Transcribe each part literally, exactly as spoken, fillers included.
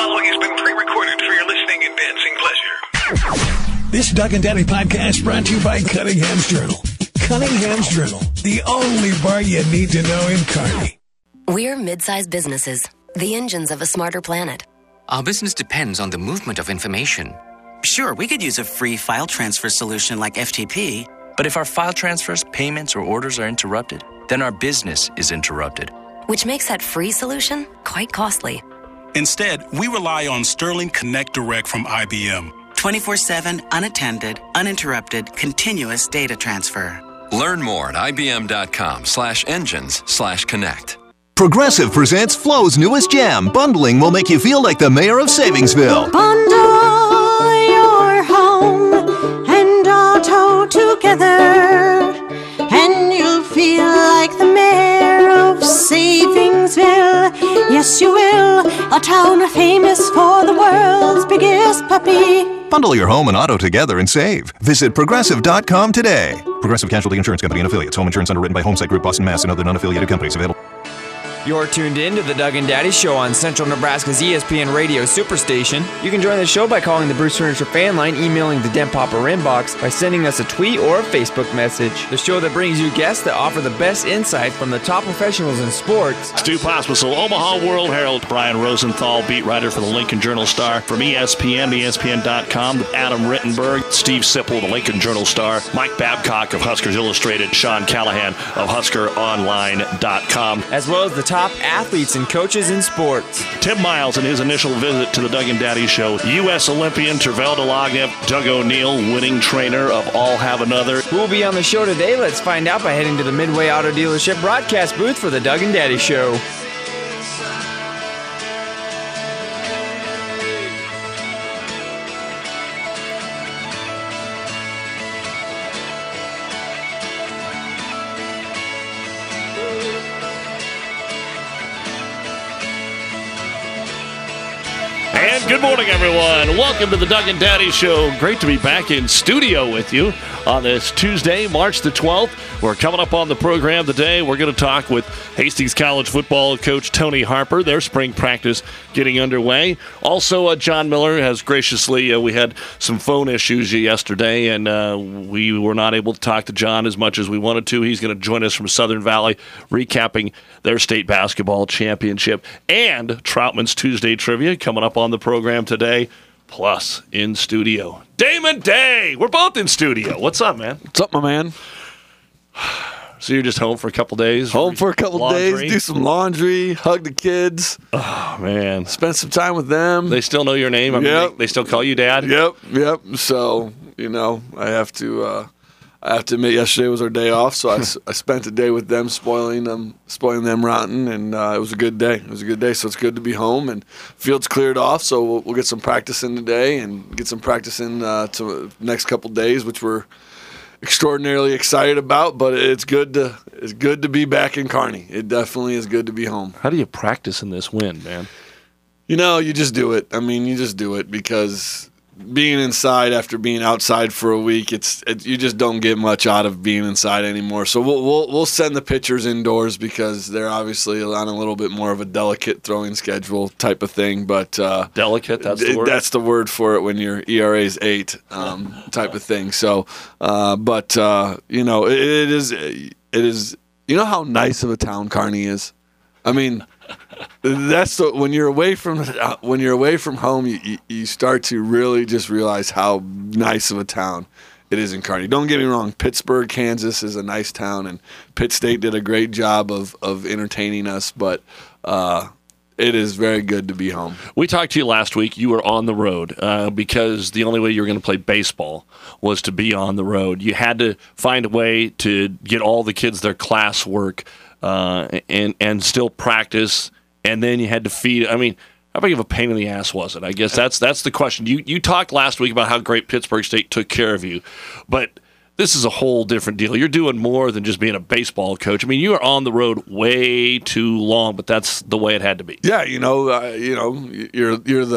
following has been pre-recorded for your listening and dancing pleasure. This Doug and Daddy podcast brought to you by Cunningham's Journal. Cunningham's Journal, the only bar you need to know in Kearney. We're mid-sized businesses, the engines of a smarter planet. Our business depends on the movement of information. Sure, we could use a free file transfer solution like F T P. But if our file transfers, payments, or orders are interrupted, then our business is interrupted. Which makes that free solution quite costly. Instead, we rely on Sterling Connect Direct from I B M. twenty-four seven, unattended, uninterrupted, continuous data transfer. Learn more at ibm.com slash engines slash connect. Progressive presents Flo's newest jam. Bundling will make you feel like the mayor of Savingsville. Bundle your home and auto together, and you'll feel like the mayor of Savingsville. Yes, you will. A town famous for the world's biggest puppy. Bundle your home and auto together and save. Visit Progressive dot com today. Progressive Casualty Insurance Company and Affiliates. Home insurance underwritten by Homesite Group, Boston, Mass. and other non-affiliated companies. Available. You're tuned in to the Doug and Daddy Show on Central Nebraska's E S P N Radio Superstation. You can join the show by calling the Bruce Furniture fan line, emailing the Den Popper inbox, by sending us a tweet or a Facebook message. The show that brings you guests that offer the best insight from the top professionals in sports. Stu Pospisil, Omaha World Herald. Brian Rosenthal, beat writer for the Lincoln Journal-Star. From E S P N, E S P N dot com, Adam Rittenberg, Steve Sipple, the Lincoln Journal-Star, Mike Babcock of Huskers Illustrated, Sean Callahan of Husker Online dot com. As well as the top athletes and coaches in sports. Tim Miles in his initial visit to the Doug and Daddy Show. U S Olympian Tervel Delagnev, Doug O'Neill, winning trainer of All Have Another. Who will be on the show today? Let's find out by heading to the Midway Auto Dealership broadcast booth for the Doug and Daddy Show. And good morning, everyone. Welcome to the Doug and Daddy Show. Great to be back in studio with you on this Tuesday, March the twelfth. We're coming up on the program today. We're going to talk with Hastings College football coach Tony Harper. Their spring practice getting underway. Also, uh, John Miller has graciously, uh, we had some phone issues yesterday, and uh, we were not able to talk to John as much as we wanted to. He's going to join us from Southern Valley, recapping their state basketball championship and Troutman's Tuesday Trivia coming up on the program today. Plus, in studio, Damon Day. We're both in studio. What's up, man? What's up, my man? So you're just home for a couple days? Home for a couple laundry? days, do some laundry, hug the kids. Oh, man. Spend some time with them. They still know your name? I mean, yep. they, they still call you Dad? Yep, yep. So, you know, I have to uh, I have to admit yesterday was our day off, so I, I spent the day with them, spoiling them, spoiling them rotten, and uh, it was a good day. It was a good day, so it's good to be home. And field's cleared off, so we'll, we'll get some practice in today and get some practice in uh, to the next couple days, which we're extraordinarily excited about. But it's good to it's good to be back in Kearney. It definitely is good to be home. How do you practice in this wind, man? You know, you just do it. I mean, you just do it because being inside after being outside for a week, it's it, you just don't get much out of being inside anymore. So we'll we'll we'll send the pitchers indoors because they're obviously on a little bit more of a delicate throwing schedule type of thing. But uh, delicate, that's the word. That's the word for it when your E R A is eight, um, type of thing. So, uh, but uh, you know, it, it is it is. You know how nice of a town Kearney is. I mean. That's the, when you're away from when you're away from home, you you start to really just realize how nice of a town it is in Kearney. Don't get me wrong, Pittsburgh, Kansas is a nice town, and Pitt State did a great job of of entertaining us, but uh, it is very good to be home. We talked to you last week. You were on the road uh, because the only way you were going to play baseball was to be on the road. You had to find a way to get all the kids their classwork uh, and and still practice. And then you had to feed. I mean, how big of a pain in the ass was it? I guess that's that's the question. You you talked last week about how great Pittsburgh State took care of you, but this is a whole different deal. You're doing more than just being a baseball coach. I mean, you are on the road way too long, but that's the way it had to be. Yeah, you know, uh, you know, you're you're the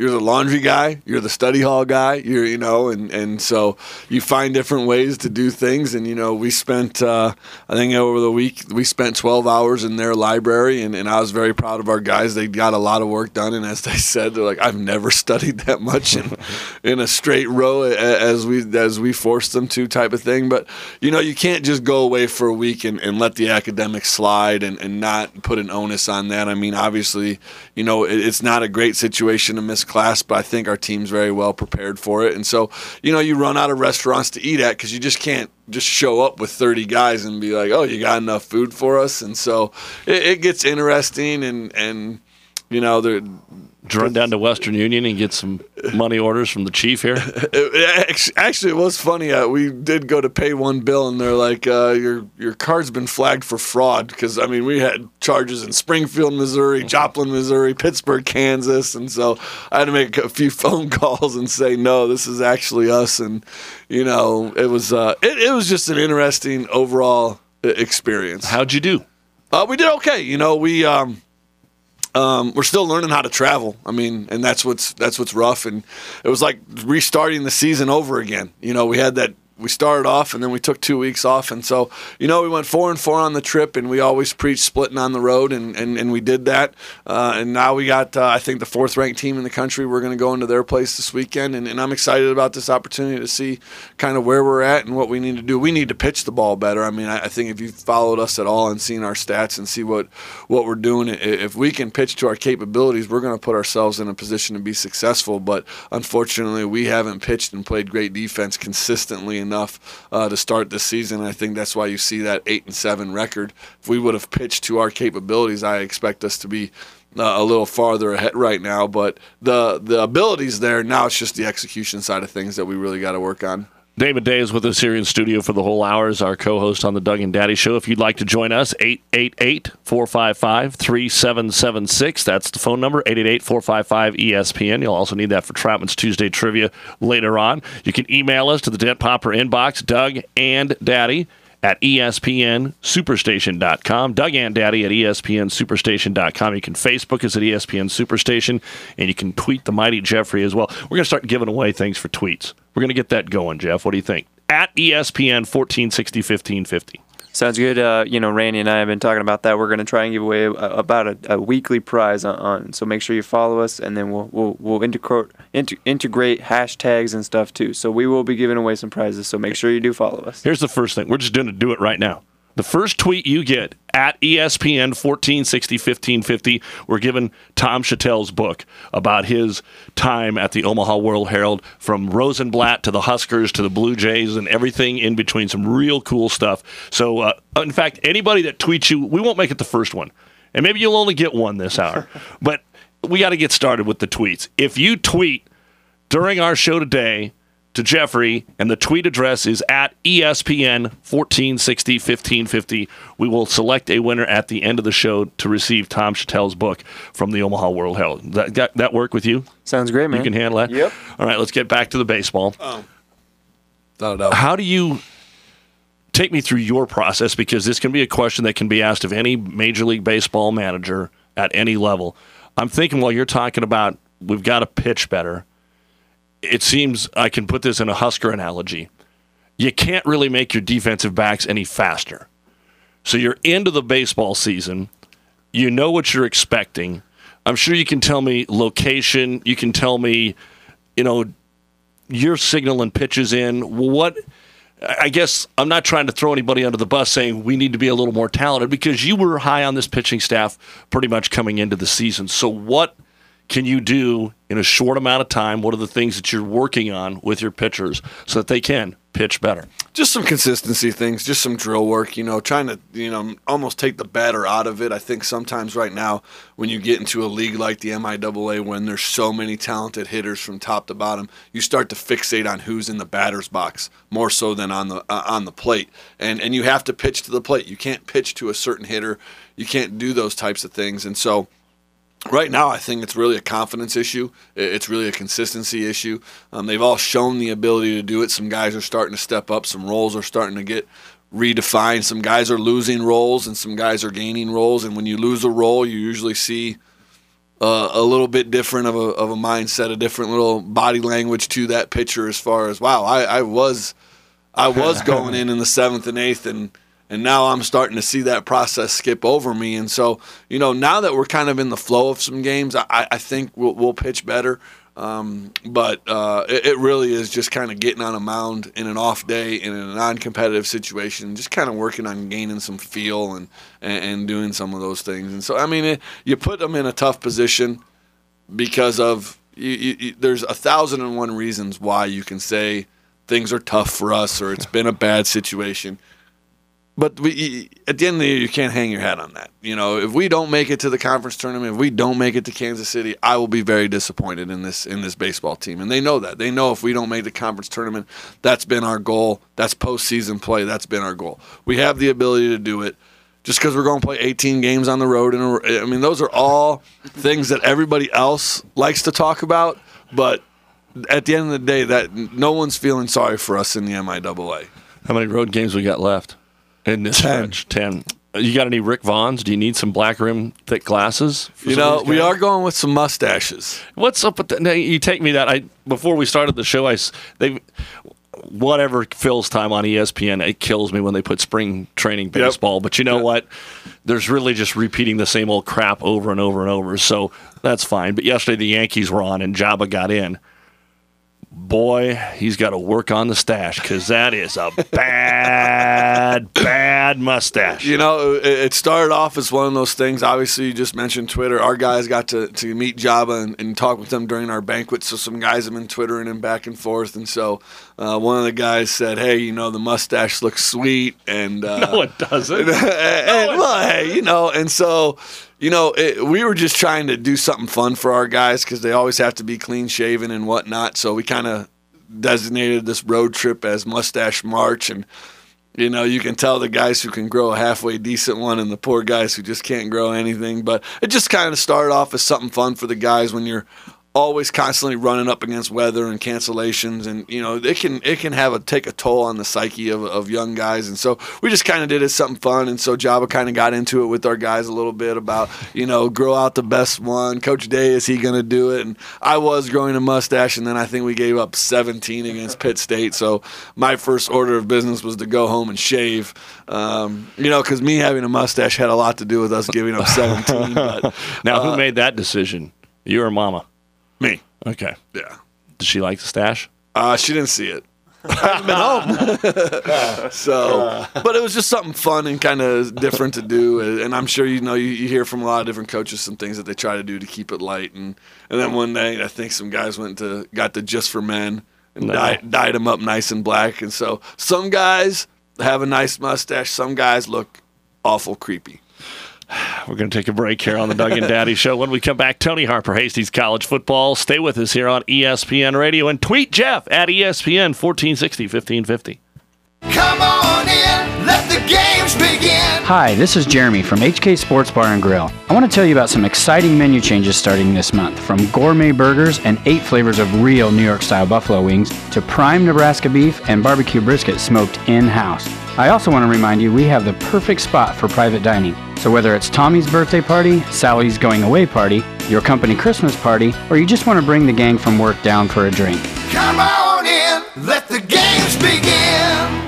you're the laundry guy, you're the study hall guy, you're you know, and, and so you find different ways to do things. And you know, we spent uh, I think over the week we spent twelve hours in their library, and, and I was very proud of our guys. They got a lot of work done, and as they said, they're like, I've never studied that much in in a straight row as we as we forced them to, type of thing. But you know, you can't just go away for a week and, and let the academics slide and, and not put an onus on that. I mean, obviously, you know, it, it's not a great situation to miss class, but I think our team's very well prepared for it. And so, you know, you run out of restaurants to eat at because you just can't just show up with thirty guys and be like, oh, you got enough food for us? And so it, it gets interesting, and, and you know, they're run down to Western Union and get some money orders from the chief here. It, actually, it was funny. Uh, we did go to pay one bill, and they're like, uh, "Your your card's been flagged for fraud." Because I mean, we had charges in Springfield, Missouri, Joplin, Missouri, Pittsburgh, Kansas, and so I had to make a few phone calls and say, "No, this is actually us." And you know, it was uh, it, it was just an interesting overall experience. How'd you do? Uh, we did okay. You know, we. Um, Um, we're still learning how to travel. I mean, and that's what's that's what's rough. And it was like restarting the season over again. You know, we had that. We started off, and then we took two weeks off, and so you know we went four and four on the trip, and we always preached splitting on the road, and, and, and we did that. Uh, and now we got uh, I think the fourth ranked team in the country. We're going to go into their place this weekend, and, and I'm excited about this opportunity to see kind of where we're at and what we need to do. We need to pitch the ball better. I mean, I, I think if you've followed us at all and seen our stats and see what what we're doing, if we can pitch to our capabilities, we're going to put ourselves in a position to be successful. But unfortunately, we haven't pitched and played great defense consistently enough uh, to start this season. I think that's why you see that eight and seven record. If we would have pitched to our capabilities, I expect us to be uh, a little farther ahead right now. But the the ability's there. Now it's just the execution side of things that we really got to work on. David Day is with us here in studio for the whole hour as our co-host on the Doug and Daddy Show. If you'd like to join us, eight eight eight, four five five, three seven seven six. That's the phone number, eight eight eight, four five five, E S P N. You'll also need that for Troutman's Tuesday Trivia later on. You can email us to the Dent Popper inbox, Doug and Daddy at E S P N superstation dot com. Doug and Daddy at E S P N superstation dot com. You can Facebook us at E S P N Superstation, and you can tweet the mighty Jeffrey as well. We're going to start giving away things for tweets. We're going to get that going, Jeff. What do you think? At E S P N fourteen sixty, fifteen fifty. Sounds good. Uh, you know, Randy and I have been talking about that. We're going to try and give away a, about a, a weekly prize on, on. So make sure you follow us, and then we'll we'll we'll integrate inter, integrate hashtags and stuff too. So we will be giving away some prizes. So make sure you do follow us. Here's the first thing. We're just going to do it right now. The first tweet you get at E S P N fourteen sixty, fifteen fifty, we're giving Tom Chattel's book about his time at the Omaha World Herald, from Rosenblatt to the Huskers to the Blue Jays and everything in between. Some real cool stuff. So, uh, in fact, anybody that tweets you, we won't make it the first one. And maybe you'll only get one this hour. But we got to get started with the tweets. If you tweet during our show today to Jeffrey, and the tweet address is at E S P N fourteen sixty, fifteen fifty, we will select a winner at the end of the show to receive Tom Chattel's book from the Omaha World Herald. That, that, that work with you? Sounds great, man. You can handle that? Yep. All right, let's get back to the baseball. Oh. No, no. How do you take me through your process? Because this can be a question that can be asked of any Major League Baseball manager at any level. I'm thinking while you're talking about we've got to pitch better, it seems I can put this in a Husker analogy. You can't really make your defensive backs any faster. So you're into the baseball season. You know what you're expecting. I'm sure you can tell me location. You can tell me, you know, you're signaling pitches in. What? I guess I'm not trying to throw anybody under the bus saying we need to be a little more talented, because you were high on this pitching staff pretty much coming into the season. So what can you do in a short amount of time? What are the things that you're working on with your pitchers so that they can pitch better? Just some consistency things, just some drill work, you know, trying to, you know, almost take the batter out of it. I think sometimes right now when you get into a league like the M I A A, when there's so many talented hitters from top to bottom, you start to fixate on who's in the batter's box more so than on the uh, on the plate. And and you have to pitch to the plate. You can't pitch to a certain hitter. You can't do those types of things. And so right now, I think it's really a confidence issue. It's really a consistency issue. Um, they've all shown the ability to do it. Some guys are starting to step up. Some roles are starting to get redefined. Some guys are losing roles, and some guys are gaining roles. And when you lose a role, you usually see uh, a little bit different of a of a mindset, a different little body language to that pitcher as far as wow, I, I was I was going in in the seventh and eighth, and and now I'm starting to see that process skip over me. And so, you know, now that we're kind of in the flow of some games, I, I think we'll, we'll pitch better. Um, but uh, it, it really is just kind of getting on a mound in an off day in a non-competitive situation, just kind of working on gaining some feel and, and, and doing some of those things. And so, I mean, it, you put them in a tough position because of you, you, you, there's a thousand and one reasons why you can say things are tough for us or it's been a bad situation. But we, at the end of the year, you can't hang your hat on that. You know, if we don't make it to the conference tournament, if we don't make it to Kansas City, I will be very disappointed in this in this baseball team. And they know that. They know if we don't make the conference tournament, that's been our goal. That's postseason play. That's been our goal. We have the ability to do it. Just because we're going to play eighteen games on the road, in a, I mean, those are all things that everybody else likes to talk about. But at the end of the day, that no one's feeling sorry for us in the M I A A. How many road games we got left? In this stretch, ten. You got any Rick Vaughns? Do you need some black rim thick glasses? You know, we are going with some mustaches. What's up with that? Now, you take me that. I before we started the show, I they whatever fills time on E S P N. It kills me when they put spring training baseball. Yep. But you know yep. what? There's really just repeating the same old crap over and over and over. So that's fine. But yesterday the Yankees were on and Jabba got in. Boy, he's got to work on the stash because that is a bad, bad mustache. You know, it started off as one of those things. Obviously, you just mentioned Twitter. Our guys got to, to meet Jabba and, and talk with them during our banquet, so some guys have been Twittering him back and forth. And so uh, one of the guys said, hey, you know, the mustache looks sweet. And uh, no, it doesn't. and, and, well, hey, you know, and so... You know, it, we were just trying to do something fun for our guys because they always have to be clean-shaven and whatnot. So we kind of designated this road trip as Mustache March. And, you know, you can tell the guys who can grow a halfway decent one and the poor guys who just can't grow anything. But it just kind of started off as something fun for the guys when you're always constantly running up against weather and cancellations, and you know it can it can have a take a toll on the psyche of, of young guys, and so we just kind of did it as something fun, and so Jabba kind of got into it with our guys a little bit about you know grow out the best one. Coach Day, is he going to do it? And I was growing a mustache, and then I think we gave up seventeen against Pitt State, so my first order of business was to go home and shave. Um, you know, because me having a mustache had a lot to do with us giving up seventeen. But, now, uh, who made that decision? You or Mama? Me. Okay. Yeah. Did she like the stash? Uh, she didn't see it. I haven't been home. so, but it was just something fun and kind of different to do. And I'm sure you know you, you hear from a lot of different coaches some things that they try to do to keep it light. And and then one night I think some guys went to got the Just for Men and No. dyed, dyed them up nice and black. And so some guys have a nice mustache. Some guys look awful creepy. We're going to take a break here on the Doug and Daddy Show. When we come back, Tony Harper, Hastings College Football. Stay with us here on E S P N Radio and tweet Jeff at E S P N fourteen sixty, fifteen fifty. Come on in, let the games begin. Hi, this is Jeremy from H K Sports Bar and Grill. I want to tell you about some exciting menu changes starting this month, from gourmet burgers and eight flavors of real New York-style buffalo wings to prime Nebraska beef and barbecue brisket smoked in-house. I also want to remind you we have the perfect spot for private dining. So whether it's Tommy's birthday party, Sally's going away party, your company Christmas party, or you just want to bring the gang from work down for a drink. Come on in, let the games begin.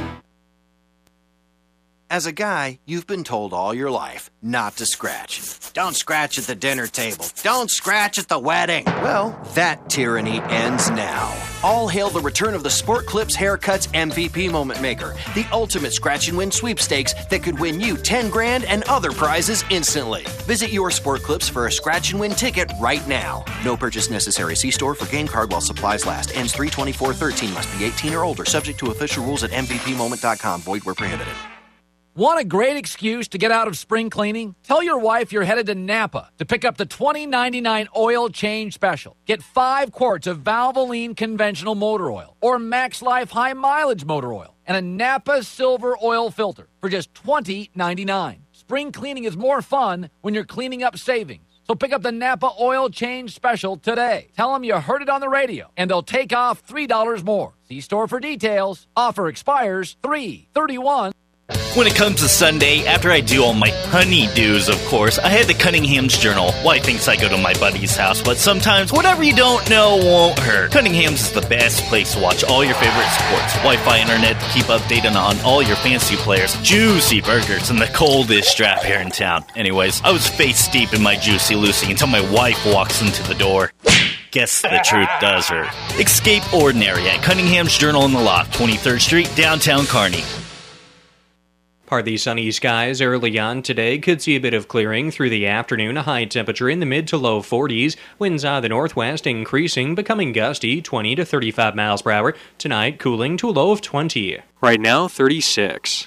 As a guy, you've been told all your life not to scratch. Don't scratch at the dinner table. Don't scratch at the wedding. Well, that tyranny ends now. All hail the return of the Sport Clips Haircuts M V P Moment Maker, the ultimate scratch and win sweepstakes that could win you ten grand and other prizes instantly. Visit your Sport Clips for a scratch and win ticket right now. No purchase necessary. See store for game card while supplies last. Ends three twenty-four thirteen. Must be eighteen or older. Subject to official rules at M V P moment dot com. Void where prohibited. Want a great excuse to get out of spring cleaning? Tell your wife you're headed to Napa to pick up the twenty ninety-nine oil change special. Get five quarts of Valvoline conventional motor oil or Max Life high mileage motor oil and a Napa silver oil filter for just twenty ninety-nine. Spring cleaning is more fun when you're cleaning up savings. So pick up the Napa oil change special today. Tell them you heard it on the radio and they'll take off three dollars more. See store for details. Offer expires three thirty-one. When it comes to Sunday, after I do all my honey-dos, of course, I head to Cunningham's Journal. Well, I think I go to my buddy's house, but sometimes whatever you don't know won't hurt. Cunningham's is the best place to watch all your favorite sports. Wi-Fi internet to keep updated on all your fantasy players, juicy burgers, and the coldest draft here in town. Anyways, I was face deep in my Juicy Lucy until my wife walks into the door. Guess the truth does hurt. Escape ordinary at Cunningham's Journal in the Loft, twenty-third Street, downtown Kearney. Partly sunny skies early on today. Could see a bit of clearing through the afternoon. A high temperature in the mid to low forties. Winds out of the northwest increasing, becoming gusty, twenty to thirty-five miles per hour. Tonight, cooling to a low of twenty. Right now, thirty-six.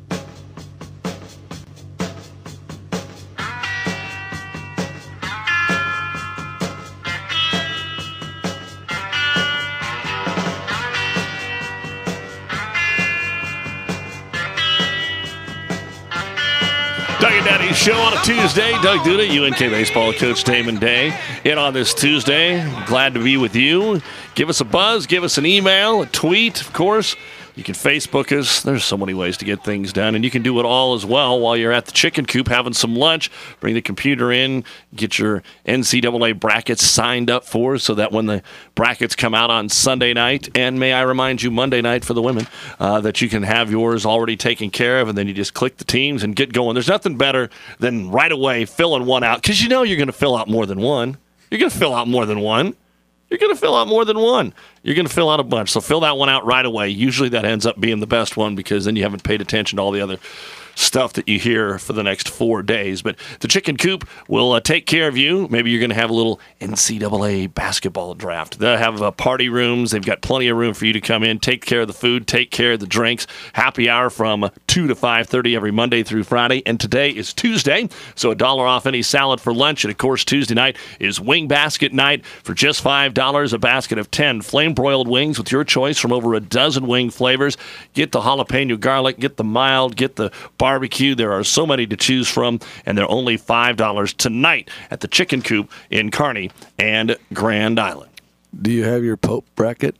Doug and Daddy Show on a Tuesday. Doug Duda, U N K baseball coach Damon Day, in on this Tuesday. Glad to be with you. Give us a buzz, give us an email, a tweet, of course. You can Facebook us. There's so many ways to get things done. And you can do it all as well while you're at the chicken coop having some lunch. Bring the computer in, get your N C double A brackets signed up for so that when the brackets come out on Sunday night, and may I remind you Monday night for the women, uh, that you can have yours already taken care of, and then you just click the teams and get going. There's nothing better than right away filling one out, because you know you're going to fill out more than one. You're going to fill out more than one. You're going to fill out more than one. You're going to fill out a bunch. So fill that one out right away. Usually that ends up being the best one because then you haven't paid attention to all the other stuff that you hear for the next four days. But the Chicken Coop will uh, take care of you. Maybe you're going to have a little N C double A basketball draft. They'll have uh, party rooms. They've got plenty of room for you to come in, take care of the food, take care of the drinks. Happy hour from two to five thirty every Monday through Friday. And today is Tuesday, so a dollar off any salad for lunch. And, of course, Tuesday night is Wing Basket Night for just five dollars, a basket of ten flame-broiled wings with your choice from over a dozen wing flavors. Get the jalapeno garlic, get the mild, get the barbecue. There are so many to choose from, and they're only five dollars tonight at the Chicken Coop in Kearney and Grand Island. Do you have your Pope bracket?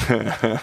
The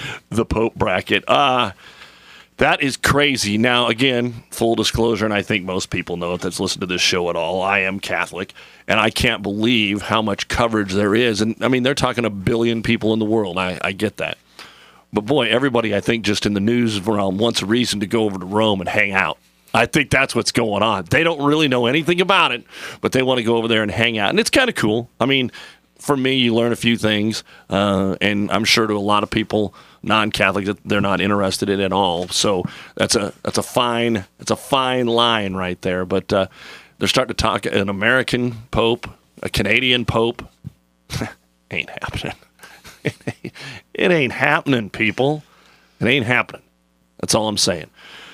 Pope bracket. Uh, that is crazy. Now, again, full disclosure, and I think most people know it that's listened to this show at all, I am Catholic, and I can't believe how much coverage there is. And, I mean, they're talking a billion people in the world. I, I get that. But, boy, everybody, I think, just in the news realm wants a reason to go over to Rome and hang out. I think that's what's going on. They don't really know anything about it, but they want to go over there and hang out. And it's kind of cool. I mean, for me, you learn a few things, uh, and I'm sure to a lot of people, non-Catholics, that they're not interested in it at all. So that's a that's a fine it's a fine line right there. But uh, they're starting to talk an American Pope, a Canadian Pope. Ain't happening. It ain't happening, people. It ain't happening. That's all I'm saying.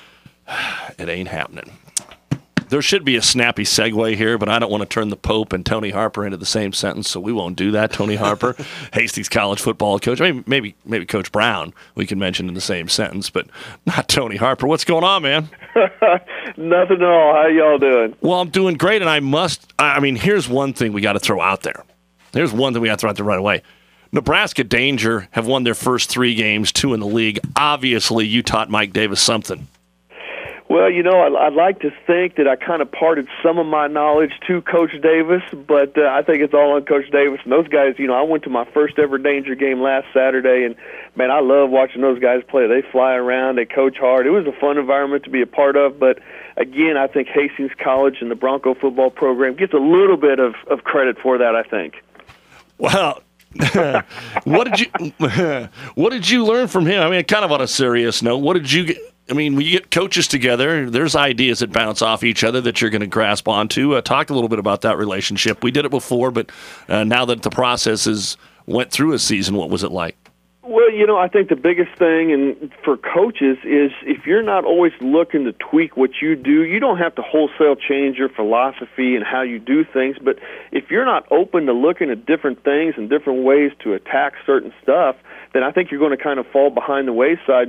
It ain't happening. There should be a snappy segue here, but I don't want to turn the Pope and Tony Harper into the same sentence, so we won't do that. Tony Harper, Hastings College football coach. I mean, maybe maybe Coach Brown we can mention in the same sentence, but not Tony Harper. What's going on, man? Nothing at all. How y'all doing? Well, I'm doing great, and I must – I mean, here's one thing we got to throw out there. Here's one thing we got to throw out there right away. Nebraska Danger have won their first three games, two in the league. Obviously, you taught Mike Davis something. Well, you know, I'd like to think that I kind of parted some of my knowledge to Coach Davis, but uh, I think it's all on Coach Davis. And those guys, you know, I went to my first ever Danger game last Saturday, and, man, I love watching those guys play. They fly around. They coach hard. It was a fun environment to be a part of, but, again, I think Hastings College and the Bronco football program gets a little bit of, of credit for that, I think. Well, what did you what did you learn from him? I mean, kind of on a serious note, what did you get? I mean, when you get coaches together, there's ideas that bounce off each other that you're going to grasp onto. Uh, talk a little bit about that relationship. We did it before, but uh, now that the process has went through a season, what was it like? Well, you know, I think the biggest thing and for coaches is if you're not always looking to tweak what you do, you don't have to wholesale change your philosophy and how you do things. But if you're not open to looking at different things and different ways to attack certain stuff, then I think you're going to kind of fall behind the wayside. And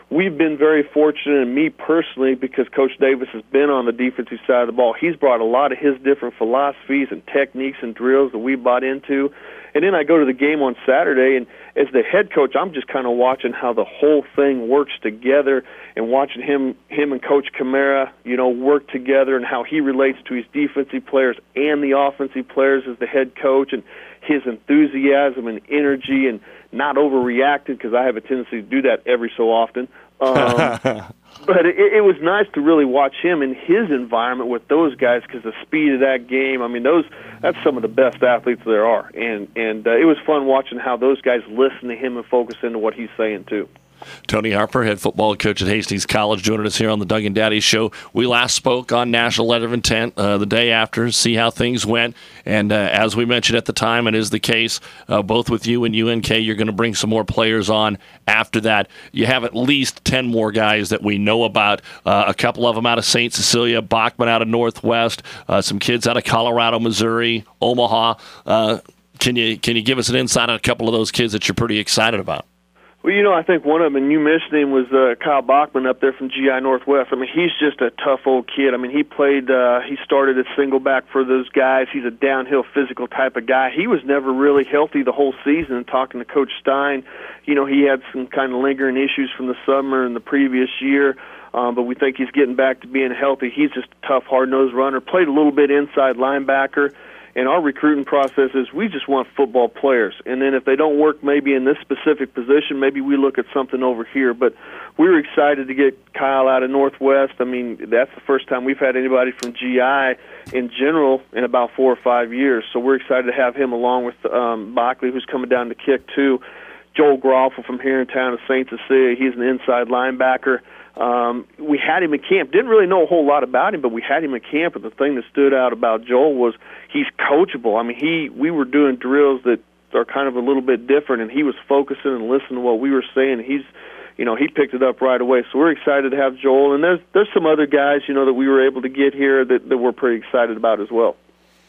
we've been very fortunate, and me personally, because Coach Davis has been on the defensive side of the ball. He's brought a lot of his different philosophies and techniques and drills that we bought into. And then I go to the game on Saturday, and as the head coach, I'm just kind of watching how the whole thing works together and watching him him and Coach Kamara, you know, work together and how he relates to his defensive players and the offensive players as the head coach, and his enthusiasm and energy and not overreacting, because I have a tendency to do that every so often. Um, but it, it was nice to really watch him in his environment with those guys, because the speed of that game, I mean, those that's some of the best athletes there are. And, and uh, it was fun watching how those guys listen to him and focus into what he's saying, too. Tony Harper, head football coach at Hastings College, joining us here on the Doug and Daddy Show. We last spoke on National Letter of Intent uh, the day after, see how things went. And uh, as we mentioned at the time, it is the case, uh, both with you and U N K, you're going to bring some more players on after that. You have at least ten more guys that we know about, uh, a couple of them out of Saint Cecilia, Bachman out of Northwest, uh, some kids out of Colorado, Missouri, Omaha. Uh, can you can you give us an insight on a couple of those kids that you're pretty excited about? Well, you know, I think one of them, and you mentioned him, was uh, Kyle Bachman up there from G I Northwest. I mean, he's just a tough old kid. I mean, he played, uh, he started at single back for those guys. He's a downhill physical type of guy. He was never really healthy the whole season. And talking to Coach Stein, you know, he had some kind of lingering issues from the summer and the previous year. Um, but we think he's getting back to being healthy. He's just a tough, hard-nosed runner. Played a little bit inside linebacker. And our recruiting process is we just want football players. And then if they don't work maybe in this specific position, maybe we look at something over here. But we were excited to get Kyle out of Northwest. I mean, that's the first time we've had anybody from G I in general in about four or five years. So we're excited to have him along with um, Bockley, who's coming down to kick too. Joel Groffel from here in town of Saint Cecilia. He's an inside linebacker. Um, we had him in camp. Didn't really know a whole lot about him, but we had him in camp. And the thing that stood out about Joel was he's coachable. I mean, he we were doing drills that are kind of a little bit different, and he was focusing and listening to what we were saying. He's, you know, he picked it up right away. So we're excited to have Joel. And there's there's some other guys, you know, that we were able to get here that, that we're pretty excited about as well.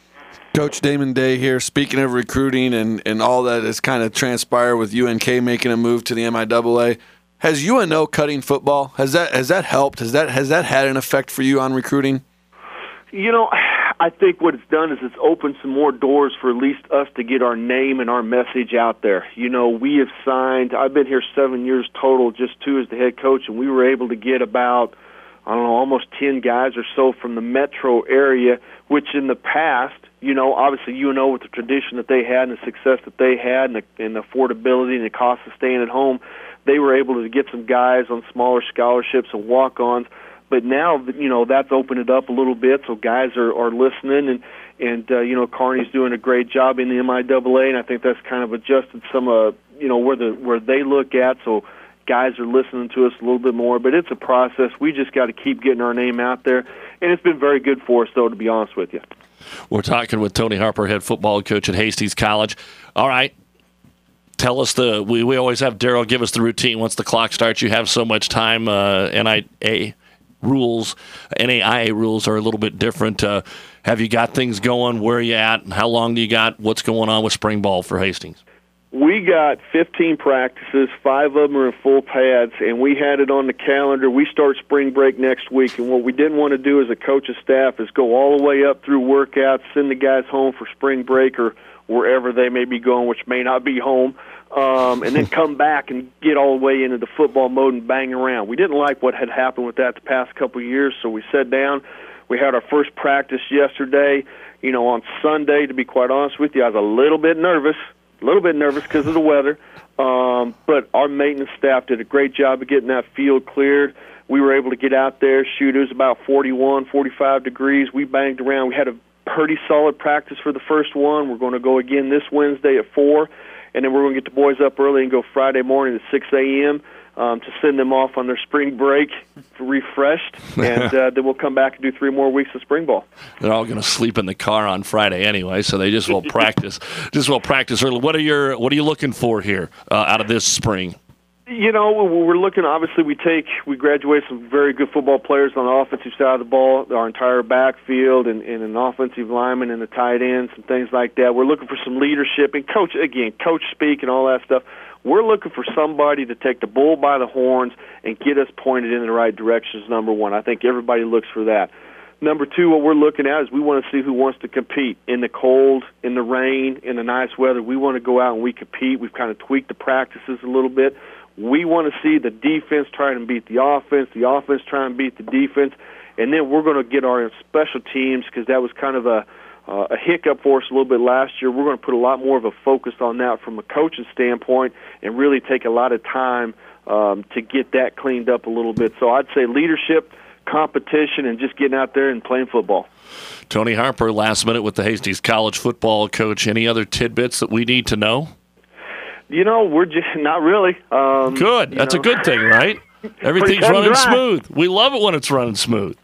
Coach Damon Day here. Speaking of recruiting and, and all that has kind of transpired with U N K making a move to the M I A A, has U N O cutting football? Has that has that helped? Has that has that had an effect for you on recruiting? You know, I think what it's done is it's opened some more doors for at least us to get our name and our message out there. You know, we have signed, I've been here seven years total, just two as the head coach, and we were able to get about, I don't know, almost ten guys or so from the metro area, which in the past, you know, obviously U N O with the tradition that they had and the success that they had and the, and the affordability and the cost of staying at home, they were able to get some guys on smaller scholarships and walk-ons. But now, you know, that's opened it up a little bit, so guys are, are listening, and, and uh, you know, Kearney's doing a great job in the M I A A, and I think that's kind of adjusted some, uh, you know, where the where they look at, so guys are listening to us a little bit more. But it's a process. We just got to keep getting our name out there, and it's been very good for us, though, to be honest with you. We're talking with Tony Harper, head football coach at Hastings College. All right. Tell us the we, – we always have Daryl give us the routine. Once the clock starts, you have so much time. Uh, N I A rules, N A I A rules are a little bit different. Uh, have you got things going? Where are you at? How long do you got? What's going on with spring ball for Hastings? We got fifteen practices, five of them are in full pads, and we had it on the calendar. We start spring break next week, and what we didn't want to do as a coach and staff is go all the way up through workouts, send the guys home for spring break or wherever they may be going, which may not be home, um, and then come back and get all the way into the football mode and bang around. We didn't like what had happened with that the past couple of years, so we sat down. We had our first practice yesterday. You know, on Sunday, to be quite honest with you, I was a little bit nervous, a little bit nervous because of the weather, um, but our maintenance staff did a great job of getting that field cleared. We were able to get out there, shoot. It was about forty-one, forty-five degrees. We banged around. We had a pretty solid practice for the first one. We're going to go again this Wednesday at four, and then we're going to get the boys up early and go Friday morning at six a.m. Um, to send them off on their spring break refreshed, and uh, then we'll come back and do three more weeks of spring ball. They're all going to sleep in the car on Friday anyway, so they just will practice. Just will practice early. What are your What are you looking for here uh, out of this spring? You know, we're looking, obviously, we take, we graduate some very good football players on the offensive side of the ball, our entire backfield, and, and an offensive lineman and the tight ends and things like that. We're looking for some leadership and coach, again, coach speak and all that stuff. We're looking for somebody to take the bull by the horns and get us pointed in the right direction is number one. I think everybody looks for that. Number two, what we're looking at is we want to see who wants to compete in the cold, in the rain, in the nice weather. We want to go out and we compete. We've kind of tweaked the practices a little bit. We want to see the defense try and beat the offense, the offense try and beat the defense, and then we're going to get our special teams, because that was kind of a, uh, a hiccup for us a little bit last year. We're going to put a lot more of a focus on that from a coaching standpoint and really take a lot of time um, to get that cleaned up a little bit. So I'd say leadership, competition, and just getting out there and playing football. Tony Harper, last minute with the Hastings College football coach. Any other tidbits that we need to know? You know, we're just not really. Um, good. That's know. a good thing, right? Everything's running dry. smooth. We love it when it's running smooth.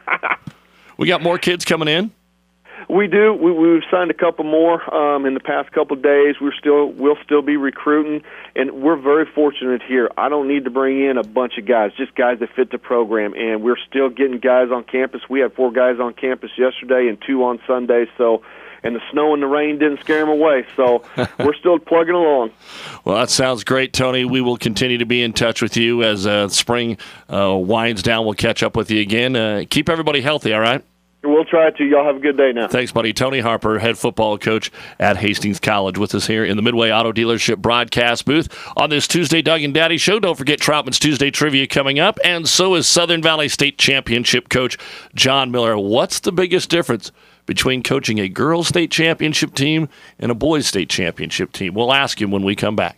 We got more kids coming in? We do. We, we've signed a couple more um, in the past couple of days. We're still, we'll still be recruiting, and we're very fortunate here. I don't need to bring in a bunch of guys, just guys that fit the program, and we're still getting guys on campus. We had four guys on campus yesterday and two on Sunday, so and the snow and the rain didn't scare them away, so we're still plugging along. Well, that sounds great, Tony. We will continue to be in touch with you as uh, spring uh, winds down. We'll catch up with you again. Uh, keep everybody healthy, all right? We'll try to. Y'all have a good day now. Thanks, buddy. Tony Harper, head football coach at Hastings College, with us here in the Midway Auto Dealership broadcast booth on this Tuesday Doug and Daddy Show. Don't forget Troutman's Tuesday Trivia coming up, and so is Southern Valley State Championship coach John Miller. What's the biggest difference between coaching a girls' state championship team and a boys' state championship team? We'll ask him when we come back.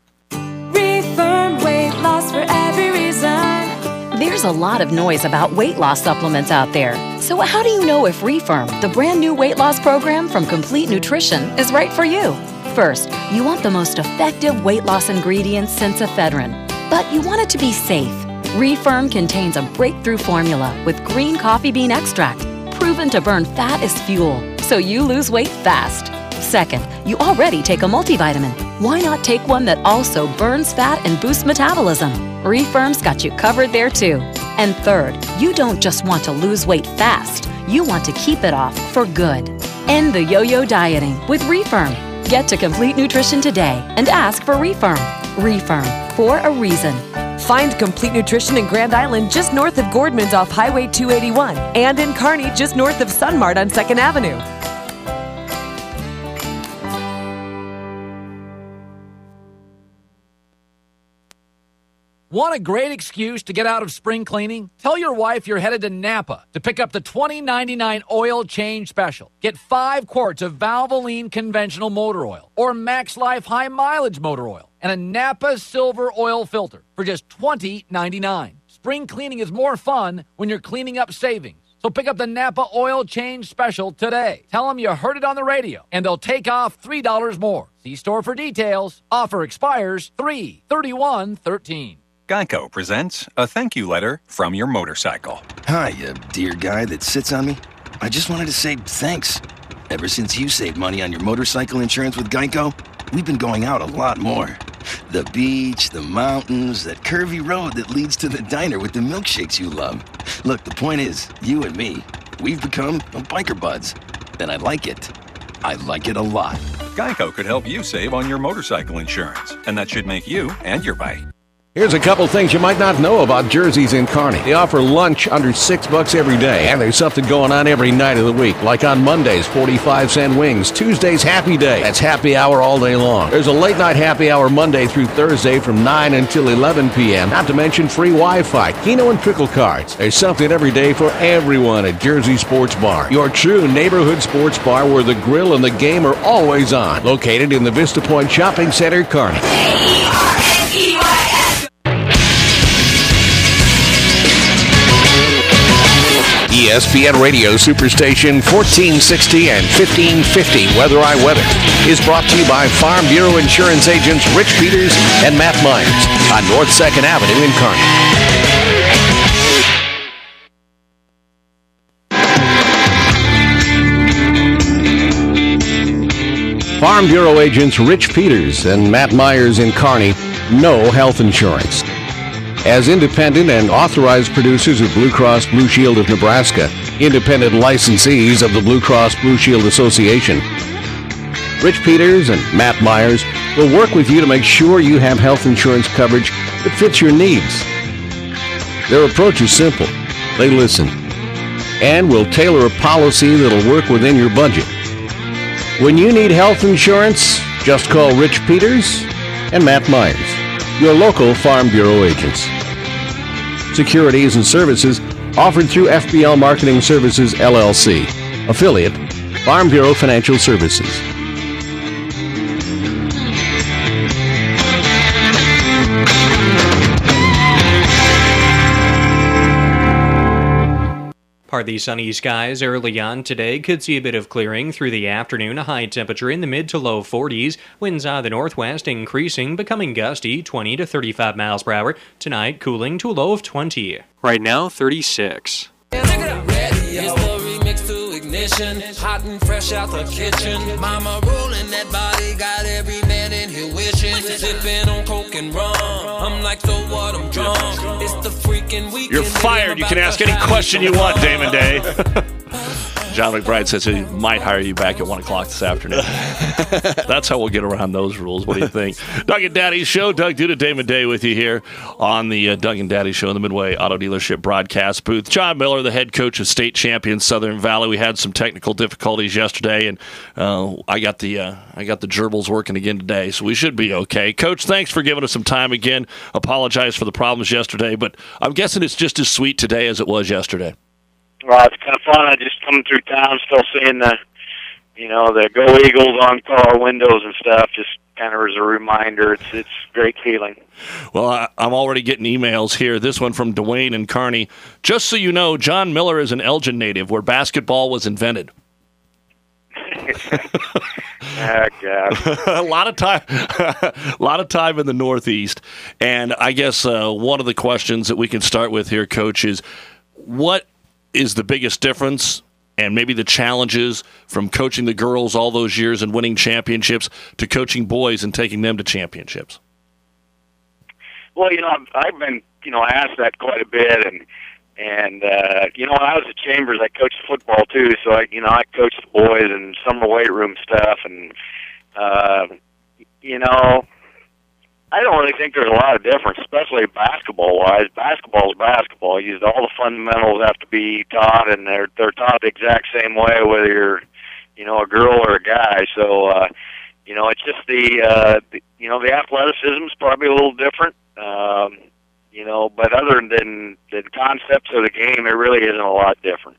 Refirm weight loss for every reason. There's a lot of noise about weight loss supplements out there. So how do you know if Refirm, the brand new weight loss program from Complete Nutrition, is right for you? First, you want the most effective weight loss ingredient since ephedrine, but you want it to be safe. Refirm contains a breakthrough formula with green coffee bean extract, proven to burn fat as fuel, so you lose weight fast. Second, you already take a multivitamin. Why not take one that also burns fat and boosts metabolism? Refirm's got you covered there too. And third, you don't just want to lose weight fast, you want to keep it off for good. End the yo-yo dieting with Refirm. Get to Complete Nutrition today and ask for Refirm. Refirm, for a reason. Find Complete Nutrition in Grand Island just north of Gordman's off Highway two eighty-one and in Kearney just north of Sunmart on second Avenue. Want a great excuse to get out of spring cleaning? Tell your wife you're headed to Napa to pick up the twenty ninety-nine oil change special. Get five quarts of Valvoline conventional motor oil or Max Life high mileage motor oil and a Napa silver oil filter for just twenty ninety-nine. Spring cleaning is more fun when you're cleaning up savings. So pick up the Napa oil change special today. Tell them you heard it on the radio, and they'll take off three dollars more. See store for details. Offer expires three thirty-one thirteen. Geico presents a thank you letter from your motorcycle. Hi, you dear guy that sits on me. I just wanted to say thanks. Ever since you saved money on your motorcycle insurance with Geico, we've been going out a lot more. The beach, the mountains, that curvy road that leads to the diner with the milkshakes you love. Look, the point is, you and me, we've become a biker buds. And I like it. I like it a lot. Geico could help you save on your motorcycle insurance, and that should make you and your bike. Here's a couple things you might not know about Jersey's in Kearney. They offer lunch under six bucks every day, and there's something going on every night of the week. Like on Mondays, forty-five cent wings. Tuesdays, happy day. That's happy hour all day long. There's a late night happy hour Monday through Thursday from nine until eleven p.m. Not to mention free Wi-Fi, Keno and Pickle cards. There's something every day for everyone at Jersey Sports Bar. Your true neighborhood sports bar where the grill and the game are always on. Located in the Vista Point Shopping Center, Kearney. E S P N Radio Superstation fourteen sixty and fifteen fifty Weather I Weather is brought to you by Farm Bureau Insurance agents Rich Peters and Matt Myers on North second Avenue in Kearney. Farm Bureau agents Rich Peters and Matt Myers in Kearney no health insurance. As independent and authorized producers of Blue Cross Blue Shield of Nebraska, independent licensees of the Blue Cross Blue Shield Association, Rich Peters and Matt Myers will work with you to make sure you have health insurance coverage that fits your needs. Their approach is simple. They listen and will tailor a policy that'll work within your budget. When you need health insurance, just call Rich Peters and Matt Myers, your local Farm Bureau agents. Securities and services offered through F B L Marketing Services, L L C, affiliate, Farm Bureau Financial Services. Partly sunny skies early on today. Could see a bit of clearing through the afternoon. A high temperature in the mid to low forties. Winds out of the northwest increasing, becoming gusty, twenty to thirty-five miles per hour. Tonight, cooling to a low of twenty. Right now, thirty-six. It's the remix to Ignition, hot and fresh out the kitchen. Mama rolling that body, got every man in here wishing. Sipping on coke and rum, I'm like, so what, I'm drunk. It's the freaking weekend. You're fired. You can ask any question you want, Damon Day. John McBride says he might hire you back at one o'clock this afternoon. That's how we'll get around those rules. What do you think? Doug and Daddy Show. Doug Duda, Damon Day with you here on the uh, Doug and Daddy Show in the Midway Auto Dealership broadcast booth. John Miller, the head coach of state champion Southern Valley. We had some technical difficulties yesterday, and uh, I got the uh, I got the gerbils working again today, so we should be okay. Coach, thanks for giving us some time again. Apologize for the problems yesterday, but I'm guessing it's just as sweet today as it was yesterday. Well, it's kind of fun. I just coming through town, still seeing the, you know, the Go Eagles on car windows and stuff. Just kind of as a reminder, it's it's a great feeling. Well, I, I'm already getting emails here. This one from Dwayne and Kearney. Just so you know, John Miller is an Elgin native, where basketball was invented. Heck yeah. a lot of time, a lot of time in the Northeast, and I guess uh, one of the questions that we can start with here, Coach, is what is the biggest difference and maybe the challenges from coaching the girls all those years and winning championships to coaching boys and taking them to championships? Well, you know, I've, I've been, you know, asked that quite a bit, and and uh, you know, when I was at Chambers, I coached football too, so I, you know, I coached the boys and summer weight room stuff, and uh, you know, I don't really think there's a lot of difference, especially basketball-wise. Basketball is basketball. You, all the fundamentals have to be taught, and they're they're taught the exact same way, whether you're, you know, a girl or a guy. So, uh, you know, it's just the, uh, the you know, the athleticism is probably a little different. Um, you know, but other than the concepts of the game, it really isn't a lot different.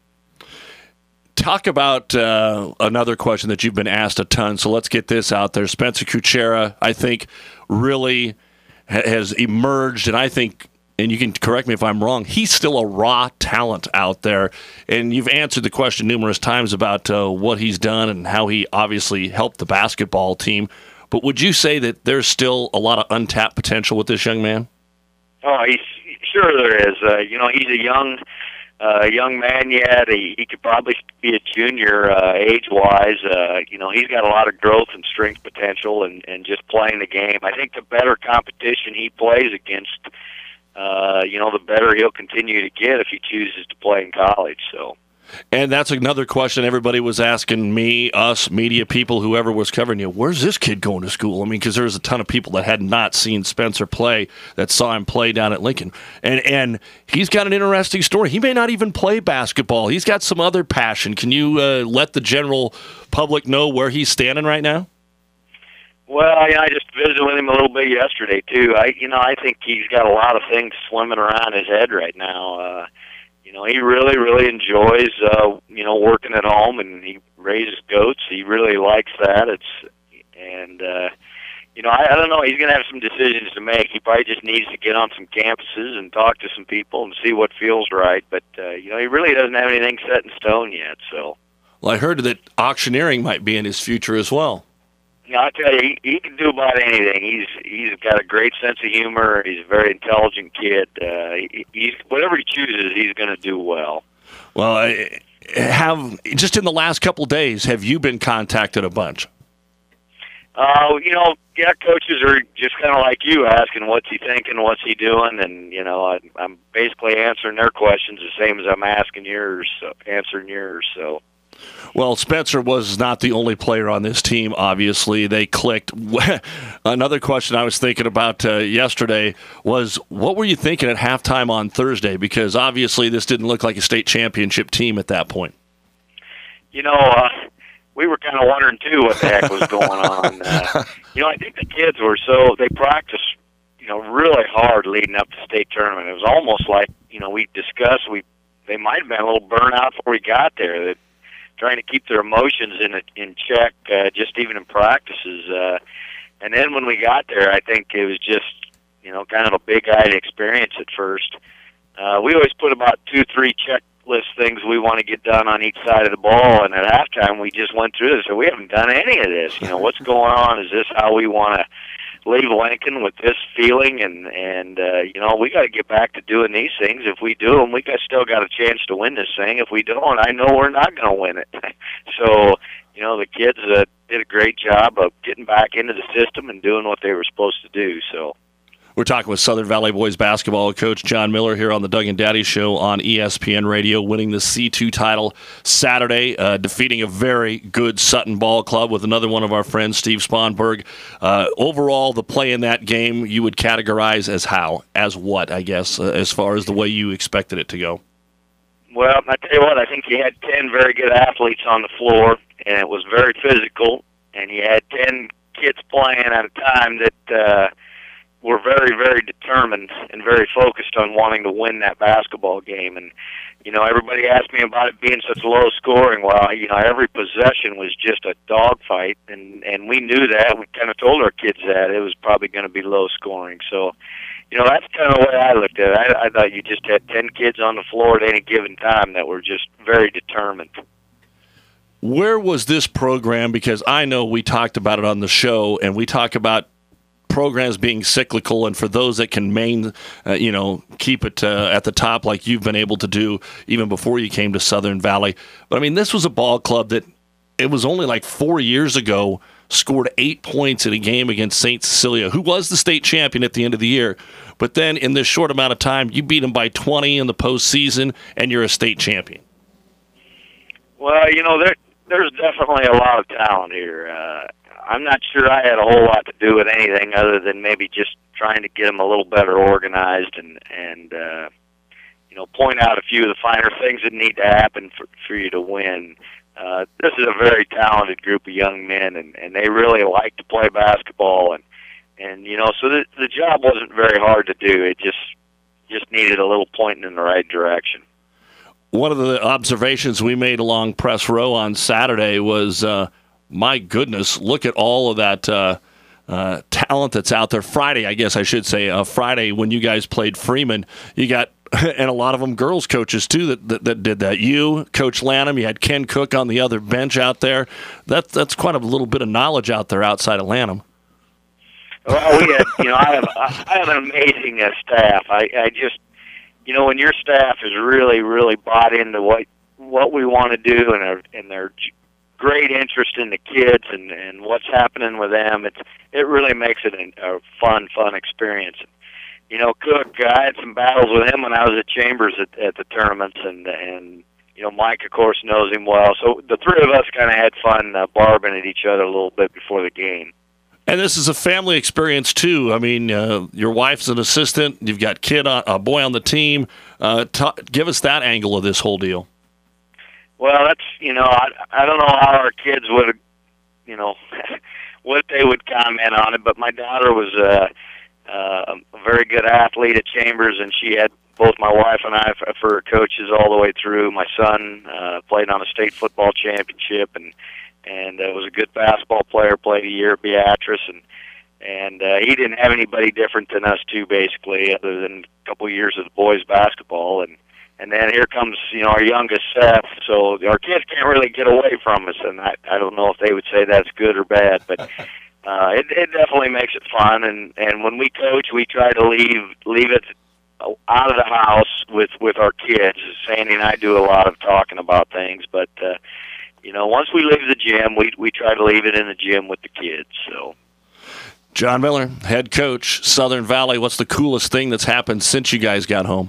Talk about uh, another question that you've been asked a ton, so let's get this out there. Spencer Kuchera, I think, really ha- has emerged, and I think, and you can correct me if I'm wrong, he's still a raw talent out there. And you've answered the question numerous times about uh, what he's done and how he obviously helped the basketball team. But would you say that there's still a lot of untapped potential with this young man? Oh, he's sure there is. Uh, you know, he's a young... Uh, young man yet. He, he could probably be a junior uh, age-wise. Uh, you know, he's got a lot of growth and strength potential, and, and just playing the game. I think the better competition he plays against, uh, you know, the better he'll continue to get if he chooses to play in college. So. And that's another question everybody was asking me, us, media people, whoever was covering you. Where's this kid going to school? I mean, because there was a ton of people that had not seen Spencer play that saw him play down at Lincoln. And and he's got an interesting story. He may not even play basketball. He's got some other passion. Can you uh, let the general public know where he's standing right now? Well, I, I just visited with him a little bit yesterday, too. I, you know, I think he's got a lot of things swimming around his head right now. Uh You know, he really, really enjoys, uh, you know, working at home, and he raises goats. He really likes that. It's, and, uh, you know, I, I don't know. He's going to have some decisions to make. He probably just needs to get on some campuses and talk to some people and see what feels right. But, uh, you know, he really doesn't have anything set in stone yet, so. Well, I heard that auctioneering might be in his future as well. You know, I tell you, he, he can do about anything. He's he's got a great sense of humor. He's a very intelligent kid. Uh, he, he's whatever he chooses, he's going to do well. Well, I have just in the last couple of days, have you been contacted a bunch? Uh, Uh, you know, yeah, coaches are just kind of like you, asking what's he thinking, what's he doing, and you know, I, I'm basically answering their questions the same as I'm asking yours, so, answering yours. So. Well, Spencer was not the only player on this team, obviously. They clicked. Another question I was thinking about uh, yesterday was, what were you thinking at halftime on Thursday? Because obviously this didn't look like a state championship team at that point. You know, uh, we were kind of wondering, too, what the heck was going on. Uh, you know, I think the kids were so, they practiced, you know, really hard leading up to the state tournament. It was almost like, you know, we discussed, we they might have been a little burnout before we got there, that trying to keep their emotions in in check, uh, just even in practices. Uh, and then when we got there, I think it was just, you know, kind of a big-eyed experience at first. Uh, we always put about two, three checklist things we want to get done on each side of the ball, and at halftime we just went through this. So we haven't done any of this. You know, what's going on? Is this how we want to leave Lincoln with this feeling? And, and uh, you know, we got to get back to doing these things. If we do them, we got, still got a chance to win this thing. If we don't, I know we're not going to win it. So, you know, the kids uh, did a great job of getting back into the system and doing what they were supposed to do. So. We're talking with Southern Valley Boys basketball coach John Miller here on the Doug and Daddy Show on E S P N Radio, winning the C two title Saturday, uh, defeating a very good Sutton Ball Club with another one of our friends, Steve Sponberg. Uh, overall, the play in that game you would categorize as how? As what, I guess, uh, as far as the way you expected it to go? Well, I tell you what, I think you had ten very good athletes on the floor, and it was very physical, and you had ten kids playing at a time that uh, were very, very determined and very focused on wanting to win that basketball game. And, you know, everybody asked me about it being such low scoring. Well, you know, every possession was just a dogfight, and, and we knew that. We kind of told our kids that it was probably going to be low scoring. So, you know, that's kind of the way I looked at it. I, I thought you just had ten kids on the floor at any given time that were just very determined. Where was this program? Because I know we talked about it on the show, and we talk about programs being cyclical, and for those that can main, uh, you know, keep it uh, at the top like you've been able to do even before you came to Southern Valley. But, I mean, this was a ball club that it was only like four years ago scored eight points in a game against Saint Cecilia, who was the state champion at the end of the year. But then in this short amount of time, you beat them by twenty in the postseason, and you're a state champion. Well, you know, there, there's definitely a lot of talent here. Uh, I'm not sure I had a whole lot to do with anything other than maybe just trying to get them a little better organized and, and uh, you know, point out a few of the finer things that need to happen for, for you to win. Uh, this is a very talented group of young men, and, and they really like to play basketball. And, and you know, so the, the job wasn't very hard to do. It just just needed a little pointing in the right direction. One of the observations we made along Press Row on Saturday was uh, – my goodness, look at all of that uh, uh, talent that's out there. Friday, I guess I should say, uh, Friday when you guys played Freeman, you got, and a lot of them girls coaches too that, that, that did that. You, Coach Lanham, you had Ken Cook on the other bench out there. That, that's quite a little bit of knowledge out there outside of Lanham. Well, we had, you know, I have, I have an amazing uh, staff. I, I just, you know, when your staff is really, really bought into what what we want to do, and are, and they're great interest in the kids and, and what's happening with them, It's it really makes it a, a fun, fun experience. You know, Cook, I had some battles with him when I was at Chambers at, at the tournaments, and and you know, Mike, of course, knows him well. So the three of us kind of had fun uh, barbing at each other a little bit before the game. And this is a family experience too. I mean, uh, your wife's an assistant. You've got kid, on, a boy on the team. Uh, t- give us that angle of this whole deal. Well, that's, you know, I, I don't know how our kids would, you know, what they would comment on it, but my daughter was uh, uh, a very good athlete at Chambers, and she had both my wife and I for, for her coaches all the way through. My son uh, played on a state football championship, and and uh, was a good basketball player, played a year at Beatrice, and and uh, he didn't have anybody different than us two, basically, other than a couple of years of the boys' basketball. And And then here comes, you know, our youngest, Seth. So our kids can't really get away from us, and I, I don't know if they would say that's good or bad, but uh, it, it definitely makes it fun. And, and when we coach, we try to leave leave it out of the house with, with our kids. Sandy and I do a lot of talking about things, but uh, you know, once we leave the gym, we we try to leave it in the gym with the kids. So. John Miller, head coach, Southern Valley. What's the coolest thing that's happened since you guys got home?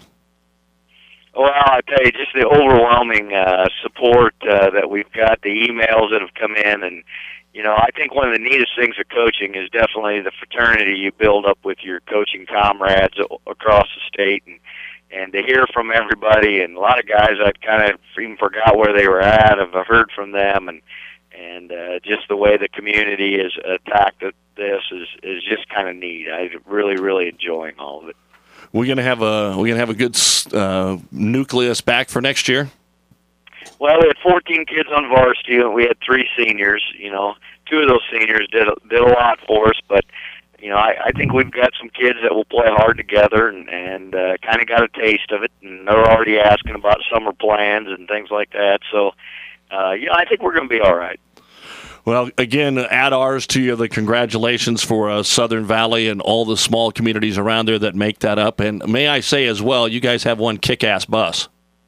Well, I tell you, just the overwhelming uh, support uh, that we've got, the emails that have come in, and you know, I think one of the neatest things of coaching is definitely the fraternity you build up with your coaching comrades across the state, and and to hear from everybody. And a lot of guys I kind of even forgot where they were at. I've heard from them, and and uh, just the way the community is attacked this is is just kind of neat. I'm really, really enjoying all of it. We're gonna have a we're gonna have a good uh, nucleus back for next year. Well, we had fourteen kids on varsity, and we had three seniors. You know, two of those seniors did did a lot for us, but you know, I, I think we've got some kids that will play hard together, and and uh, kind of got a taste of it, and they're already asking about summer plans and things like that. So, uh, you know, I think we're going to be all right. Well, again, add ours to you, the congratulations for uh, Southern Valley and all the small communities around there that make that up. And may I say as well, you guys have one kick-ass bus.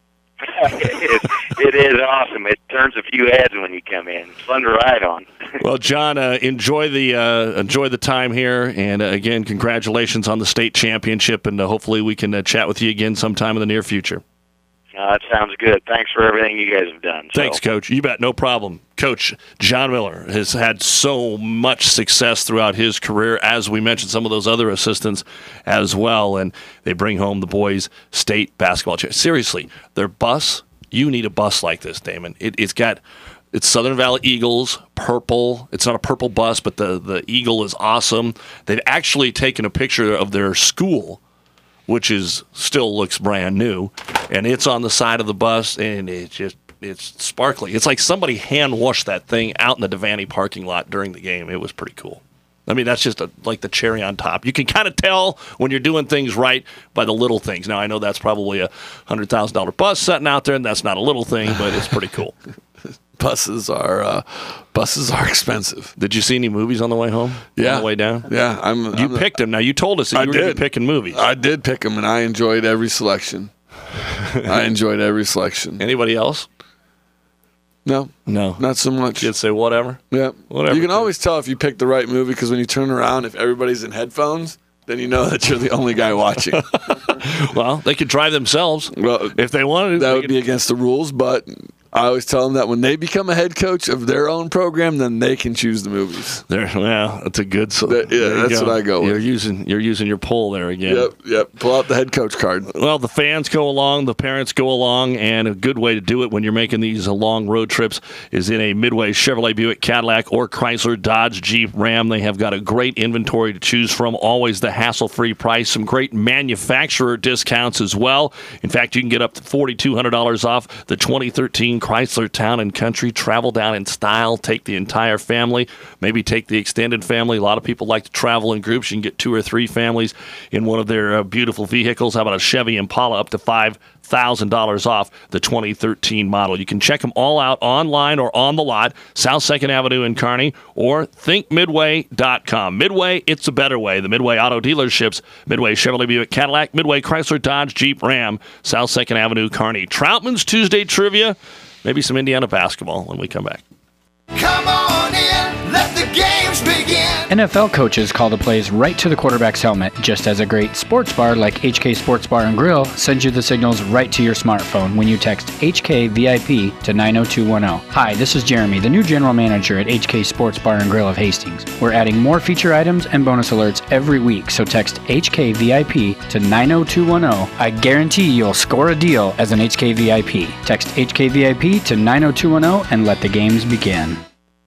it, is, it is awesome. It turns a few heads when you come in. It's fun to ride on. Well, John, uh, enjoy the uh, enjoy the time here, and uh, again, congratulations on the state championship, and uh, hopefully we can uh, chat with you again sometime in the near future. Uh, that sounds good. Thanks for everything you guys have done. So. Thanks, Coach. You bet. No problem. Coach John Miller has had so much success throughout his career, as we mentioned, some of those other assistants as well, and they bring home the boys' state basketball championship. Seriously, their bus, you need a bus like this, Damon. It, it's got... It's Southern Valley Eagles, purple. It's not a purple bus, but the, the eagle is awesome. They've actually taken a picture of their school, which is still looks brand new, and it's on the side of the bus, and it just it's sparkly. It's like somebody hand washed that thing out in the Devaney parking lot during the game. It was pretty cool. I mean, that's just a, like the cherry on top. You can kind of tell when you're doing things right by the little things. Now, I know that's probably a one hundred thousand dollars bus sitting out there, and that's not a little thing, but it's pretty cool. Buses are uh, buses are expensive. Did you see any movies on the way home? Yeah, on the way down. Yeah, I'm. You I'm picked them. Now you told us that you I were did. going to be picking movies. I did pick them, and I enjoyed every selection. I enjoyed every selection. Anybody else? No, no, not so much. You'd say whatever. Yeah, whatever. You can always tell if you picked the right movie because when you turn around, if everybody's in headphones, then you know that you're the only guy watching. Well, they could drive themselves. Well, if they wanted, that would could... be against the rules, but. I always tell them that when they become a head coach of their own program, then they can choose the movies. There, well, that's a good. So, that, yeah, that's go. what I go with. You're using you're using your pull there again. Yep, yep. Pull out the head coach card. Well, the fans go along, the parents go along, and a good way to do it when you're making these long road trips is in a Midway Chevrolet, Buick, Cadillac, or Chrysler, Dodge, Jeep, Ram. They have got a great inventory to choose from. Always the hassle-free price. Some great manufacturer discounts as well. In fact, you can get up to four thousand two hundred dollars off the twenty thirteen Chrysler Town and Country. Travel down in style. Take the entire family. Maybe take the extended family. A lot of people like to travel in groups. You can get two or three families in one of their uh, beautiful vehicles. How about a Chevy Impala up to five thousand dollars off the twenty thirteen model? You can check them all out online or on the lot, South second Avenue in Kearney, or think midway dot com. Midway, it's a better way. The Midway Auto Dealerships, Midway Chevrolet, Buick, Cadillac, Midway Chrysler, Dodge, Jeep, Ram, South second Avenue, Kearney. Troutman's Tuesday Trivia, maybe some Indiana basketball when we come back. Come on in, let the games begin. N F L coaches call the plays right to the quarterback's helmet, just as a great sports bar like H K Sports Bar and Grill sends you the signals right to your smartphone when you text H K V I P to nine oh two one oh. Hi, this is Jeremy, the new general manager at H K Sports Bar and Grill of Hastings. We're adding more feature items and bonus alerts every week, so text H K V I P to nine oh two one oh. I guarantee you'll score a deal as an H K V I P. Text H K V I P to nine oh two one oh and let the games begin.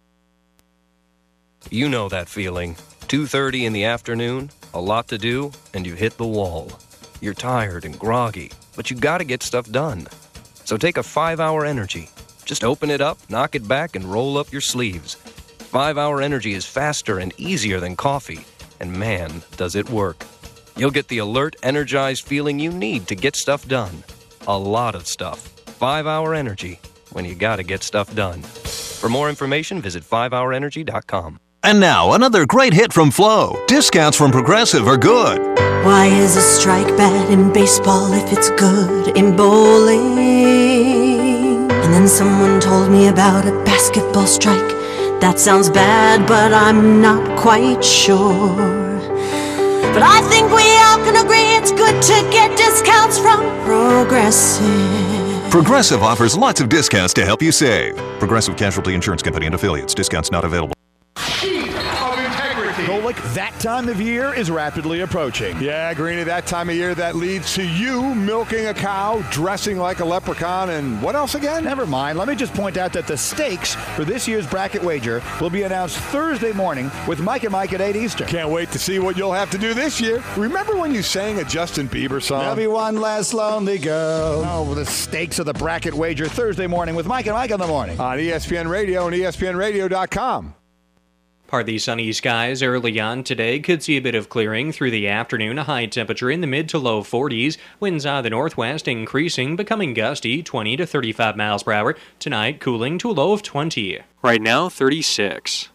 You know that feeling. two thirty in the afternoon, a lot to do, and you hit the wall. You're tired and groggy, but you gotta get stuff done. So take a five hour Energy. Just open it up, knock it back, and roll up your sleeves. five hour Energy is faster and easier than coffee, and man, does it work. You'll get the alert, energized feeling you need to get stuff done. A lot of stuff. five hour Energy, when you gotta get stuff done. For more information, visit five hour energy dot com. And now, another great hit from Flo. Discounts from Progressive are good. Why is a strike bad in baseball if it's good in bowling? And then someone told me about a basketball strike That sounds bad, but I'm not quite sure. But I think we all can agree it's good to get discounts from Progressive. Progressive offers lots of discounts to help you save. Progressive Casualty Insurance Company and affiliates. Discounts not available. Golic, that time of year is rapidly approaching. Yeah, Greeny, that time of year that leads to you milking a cow, dressing like a leprechaun, and what else again? Never mind. Let me just point out that the stakes for this year's bracket wager will be announced Thursday morning with Mike and Mike at eight Eastern. Can't wait to see what you'll have to do this year. Remember when you sang a Justin Bieber song? There'll be one less lonely girl. Oh, the stakes of the bracket wager Thursday morning with Mike and Mike in the morning. On E S P N Radio and E S P N radio dot com. Partly sunny skies early on today. Could see a bit of clearing through the afternoon. A high temperature in the mid to low forties. Winds out of the northwest increasing, becoming gusty, twenty to thirty-five miles per hour. Tonight, cooling to a low of twenty. Right now, thirty-six.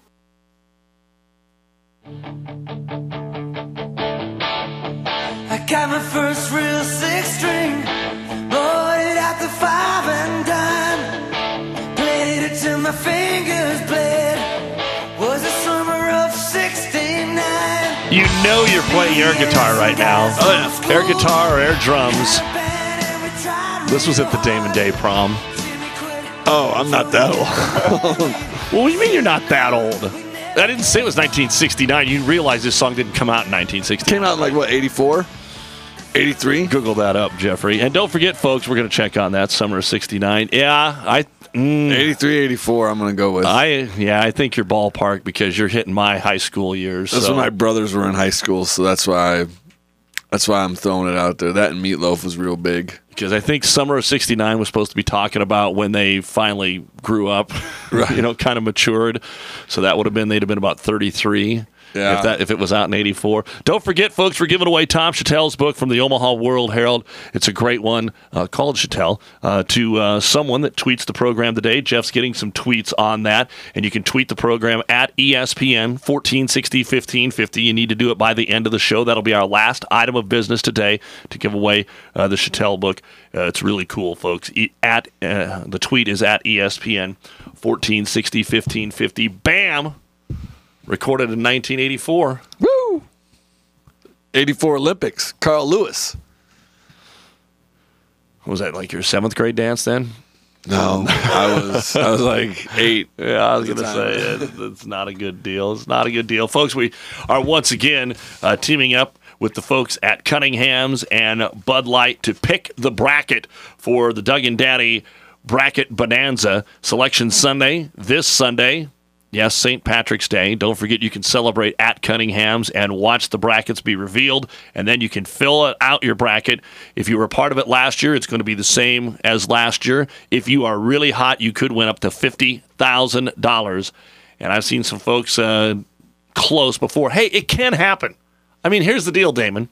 I got my first real six string, bought it at the five and dime, played it till my fingers bled. Was the summer of sixty-nine. You know you're playing air guitar right now. Oh, yeah. Air guitar or air drums. This was at the Damon Day prom. Oh, I'm not that old. Well, what do you mean you're not that old? I didn't say it was nineteen sixty-nine. You realize this song didn't come out in nineteen sixty-nine. Came out in like, what, eighty-four? eighty-three? Google that up, Jeffrey. And don't forget, folks, we're going to check on that summer of sixty-nine. Yeah, I... Mm, eighty-three, eighty-four, I'm going to go with. I Yeah, I think you're ballpark because you're hitting my high school years. That's so. when my brothers were in high school, so that's why I, that's why I'm throwing it out there. That and Meatloaf was real big. Because I think summer of sixty-nine was supposed to be talking about when they finally grew up, right. you know, kind of matured. So that would have been, they'd have been about thirty-three. Yeah. If that if it was out in eighty-four. Don't forget, folks, we're giving away Tom Chattel's book from the Omaha World Herald. It's a great one uh, called Chattel uh, to uh, someone that tweets the program today. Jeff's getting some tweets on that, and you can tweet the program at E S P N fourteen sixty fifteen fifty. You need to do it by the end of the show. That'll be our last item of business today to give away uh, the Chattel book. Uh, it's really cool, folks. E- at uh, the tweet is at E S P N fourteen sixty fifteen fifty. Bam! Recorded in nineteen eighty-four. Woo! eighty-four Olympics. Carl Lewis. Was that like your seventh grade dance then? No, I was I was like eight. Yeah, I was going to say it, it's not a good deal. It's not a good deal. Folks, we are once again uh, teaming up with the folks at Cunningham's and Bud Light to pick the bracket for the Doug and Daddy Bracket Bonanza. Selection Sunday, this Sunday. Yes, Saint Patrick's Day. Don't forget you can celebrate at Cunningham's and watch the brackets be revealed, and then you can fill out your bracket. If you were a part of it last year, it's going to be the same as last year. If you are really hot, you could win up to fifty thousand dollars. And I've seen some folks uh, close before. Hey, it can happen. I mean, here's the deal, Damon.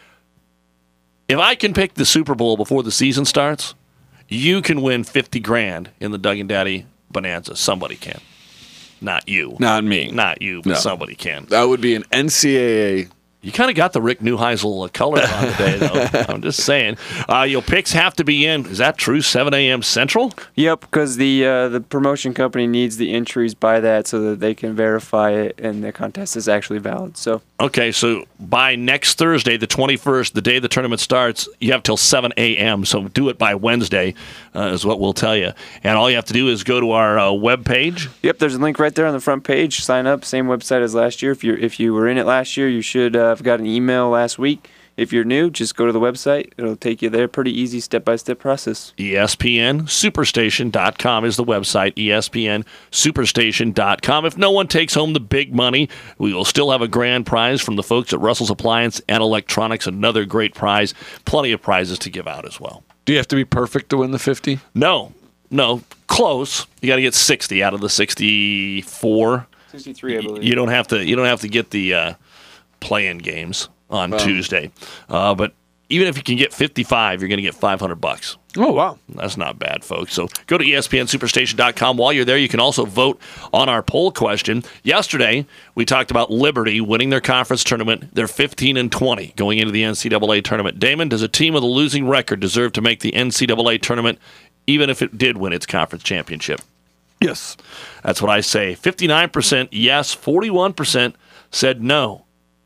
If I can pick the Super Bowl before the season starts, you can win fifty grand in the Doug and Daddy Bonanza. Somebody can. Not you. Not me. Not you, but No. somebody can. That would be an N C double A. You kind of got the Rick Neuheisel uh, color on today, though. I'm just saying. Uh, your picks have to be in. Is that true? seven a.m. Central? Yep, because the uh, the promotion company needs the entries by that so that they can verify it and the contest is actually valid. So Okay, so by next Thursday, the twenty-first, the day the tournament starts, you have till seven a.m., so do it by Wednesday, uh, is what we'll tell you. And all you have to do is go to our uh, webpage. Yep, there's a link right there on the front page. Sign up, same website as last year. If you if you were in it last year, you should uh, have got an email last week. If you're new, just go to the website. It'll take you there. Pretty easy step-by-step process. E S P N Superstation dot com is the website, E S P N Superstation dot com. If no one takes home the big money, we will still have a grand prize from the folks at Russell's Appliance and Electronics, another great prize. Plenty of prizes to give out as well. Do you have to be perfect to win the fifty? No, no, close. You got to get sixty out of the sixty-four. sixty-three, I believe. You don't have to. You don't have to get the uh, play-in games on Wow. Tuesday, uh, but even if you can get fifty-five, you're going to get five hundred bucks. Oh, wow. That's not bad, folks. So go to E S P N Superstation dot com. While you're there, you can also vote on our poll question. Yesterday, we talked about Liberty winning their conference tournament. They're fifteen and twenty going into the N C double A tournament. Damon, does a team with a losing record deserve to make the N C double A tournament, even if it did win its conference championship? Yes. That's what I say. fifty-nine percent yes, forty-one percent said no.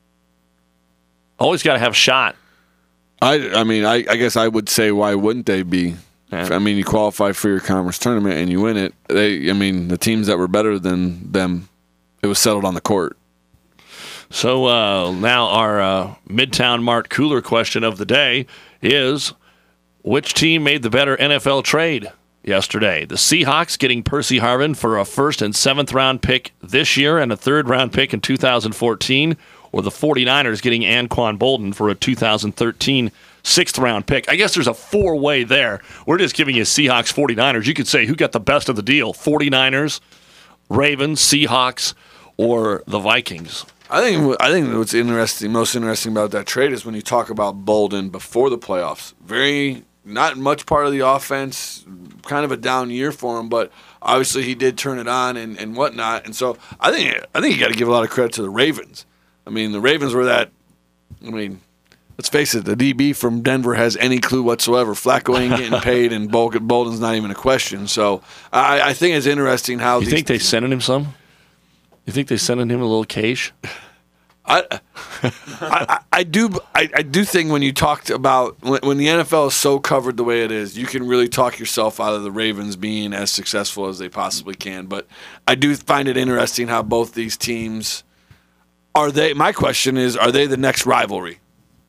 Always got to have a shot. I, I mean, I, I guess I would say, why wouldn't they be? Yeah. I mean, you qualify for your conference tournament and you win it. They, I mean, the teams that were better than them, it was settled on the court. So uh, now our uh, Midtown Mart Cooler question of the day is, which team made the better N F L trade yesterday? The Seahawks getting Percy Harvin for a first and seventh round pick this year and a third round pick in two thousand fourteen, or the 49ers getting Anquan Bolden for a two thousand thirteen sixth round pick? I guess there's a four-way there. We're just giving you Seahawks, 49ers. You could say who got the best of the deal, 49ers, Ravens, Seahawks, or the Vikings. I think I think what's interesting, most interesting about that trade is when you talk about Bolden before the playoffs. Very not much part of the offense, kind of a down year for him, but obviously he did turn it on and, and whatnot. And so I think I think you got to give a lot of credit to the Ravens. I mean, the Ravens were that. I mean, let's face it, the D B from Denver has any clue whatsoever. Flacco ain't getting paid, and Bolden's not even a question. So I, I think it's interesting how. You these think they sending him some? You think they sending him a little cash? I, I, I do, I, I do think when you talked about when, when the N F L is so covered the way it is, you can really talk yourself out of the Ravens being as successful as they possibly can. But I do find it interesting how both these teams are they. My question is, are they the next rivalry?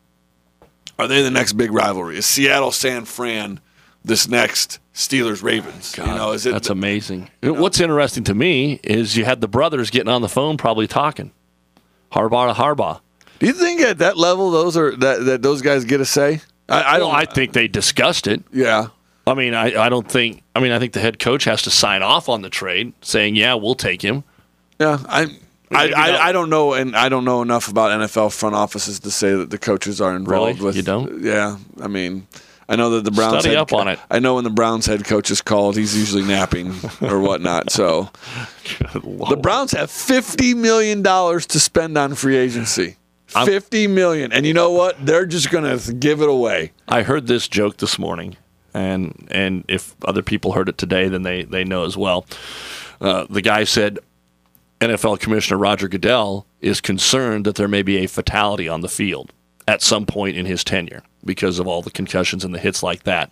Are they the next big rivalry? Is Seattle San Fran this next Steelers Ravens? God, you know, is it that's amazing. You know, what's interesting to me is you had the brothers getting on the phone, probably talking. Harbaugh to Harbaugh. Do you think at that level those are that, that those guys get a say? I, I well, don't. I think they discussed it. Yeah. I mean, I, I don't think. I mean, I think the head coach has to sign off on the trade, saying, "Yeah, we'll take him." Yeah, I. I, I, I don't know, and I don't know enough about N F L front offices to say that the coaches are involved Really? with. You don't? Yeah, I mean, I know that the Browns Study head, up on it. I know when the Browns head coach is called, he's usually napping or whatnot. So the Browns have fifty million dollars to spend on free agency. Fifty million, and you know what? They're just going to give it away. I heard this joke this morning, and and if other people heard it today, then they they know as well. Uh, the guy said, N F L Commissioner Roger Goodell is concerned that there may be a fatality on the field at some point in his tenure because of all the concussions and the hits like that.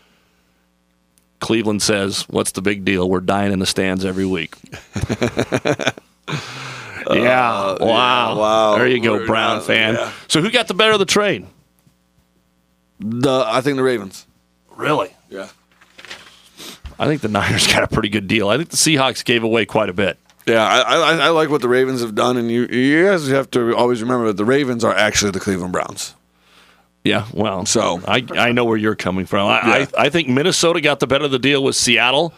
Cleveland says, what's the big deal? We're dying in the stands every week. yeah, Uh, wow. yeah, wow. There you go, We're Brown not- fan. yeah. So who got the better of the trade? The I think the Ravens. Really? Yeah. I think the Niners got a pretty good deal. I think the Seahawks gave away quite a bit. Yeah, I, I, I like what the Ravens have done, and you you guys have to always remember that the Ravens are actually the Cleveland Browns. Yeah, well, so I I know where you're coming from. I, Yeah. I I think Minnesota got the better of the deal with Seattle,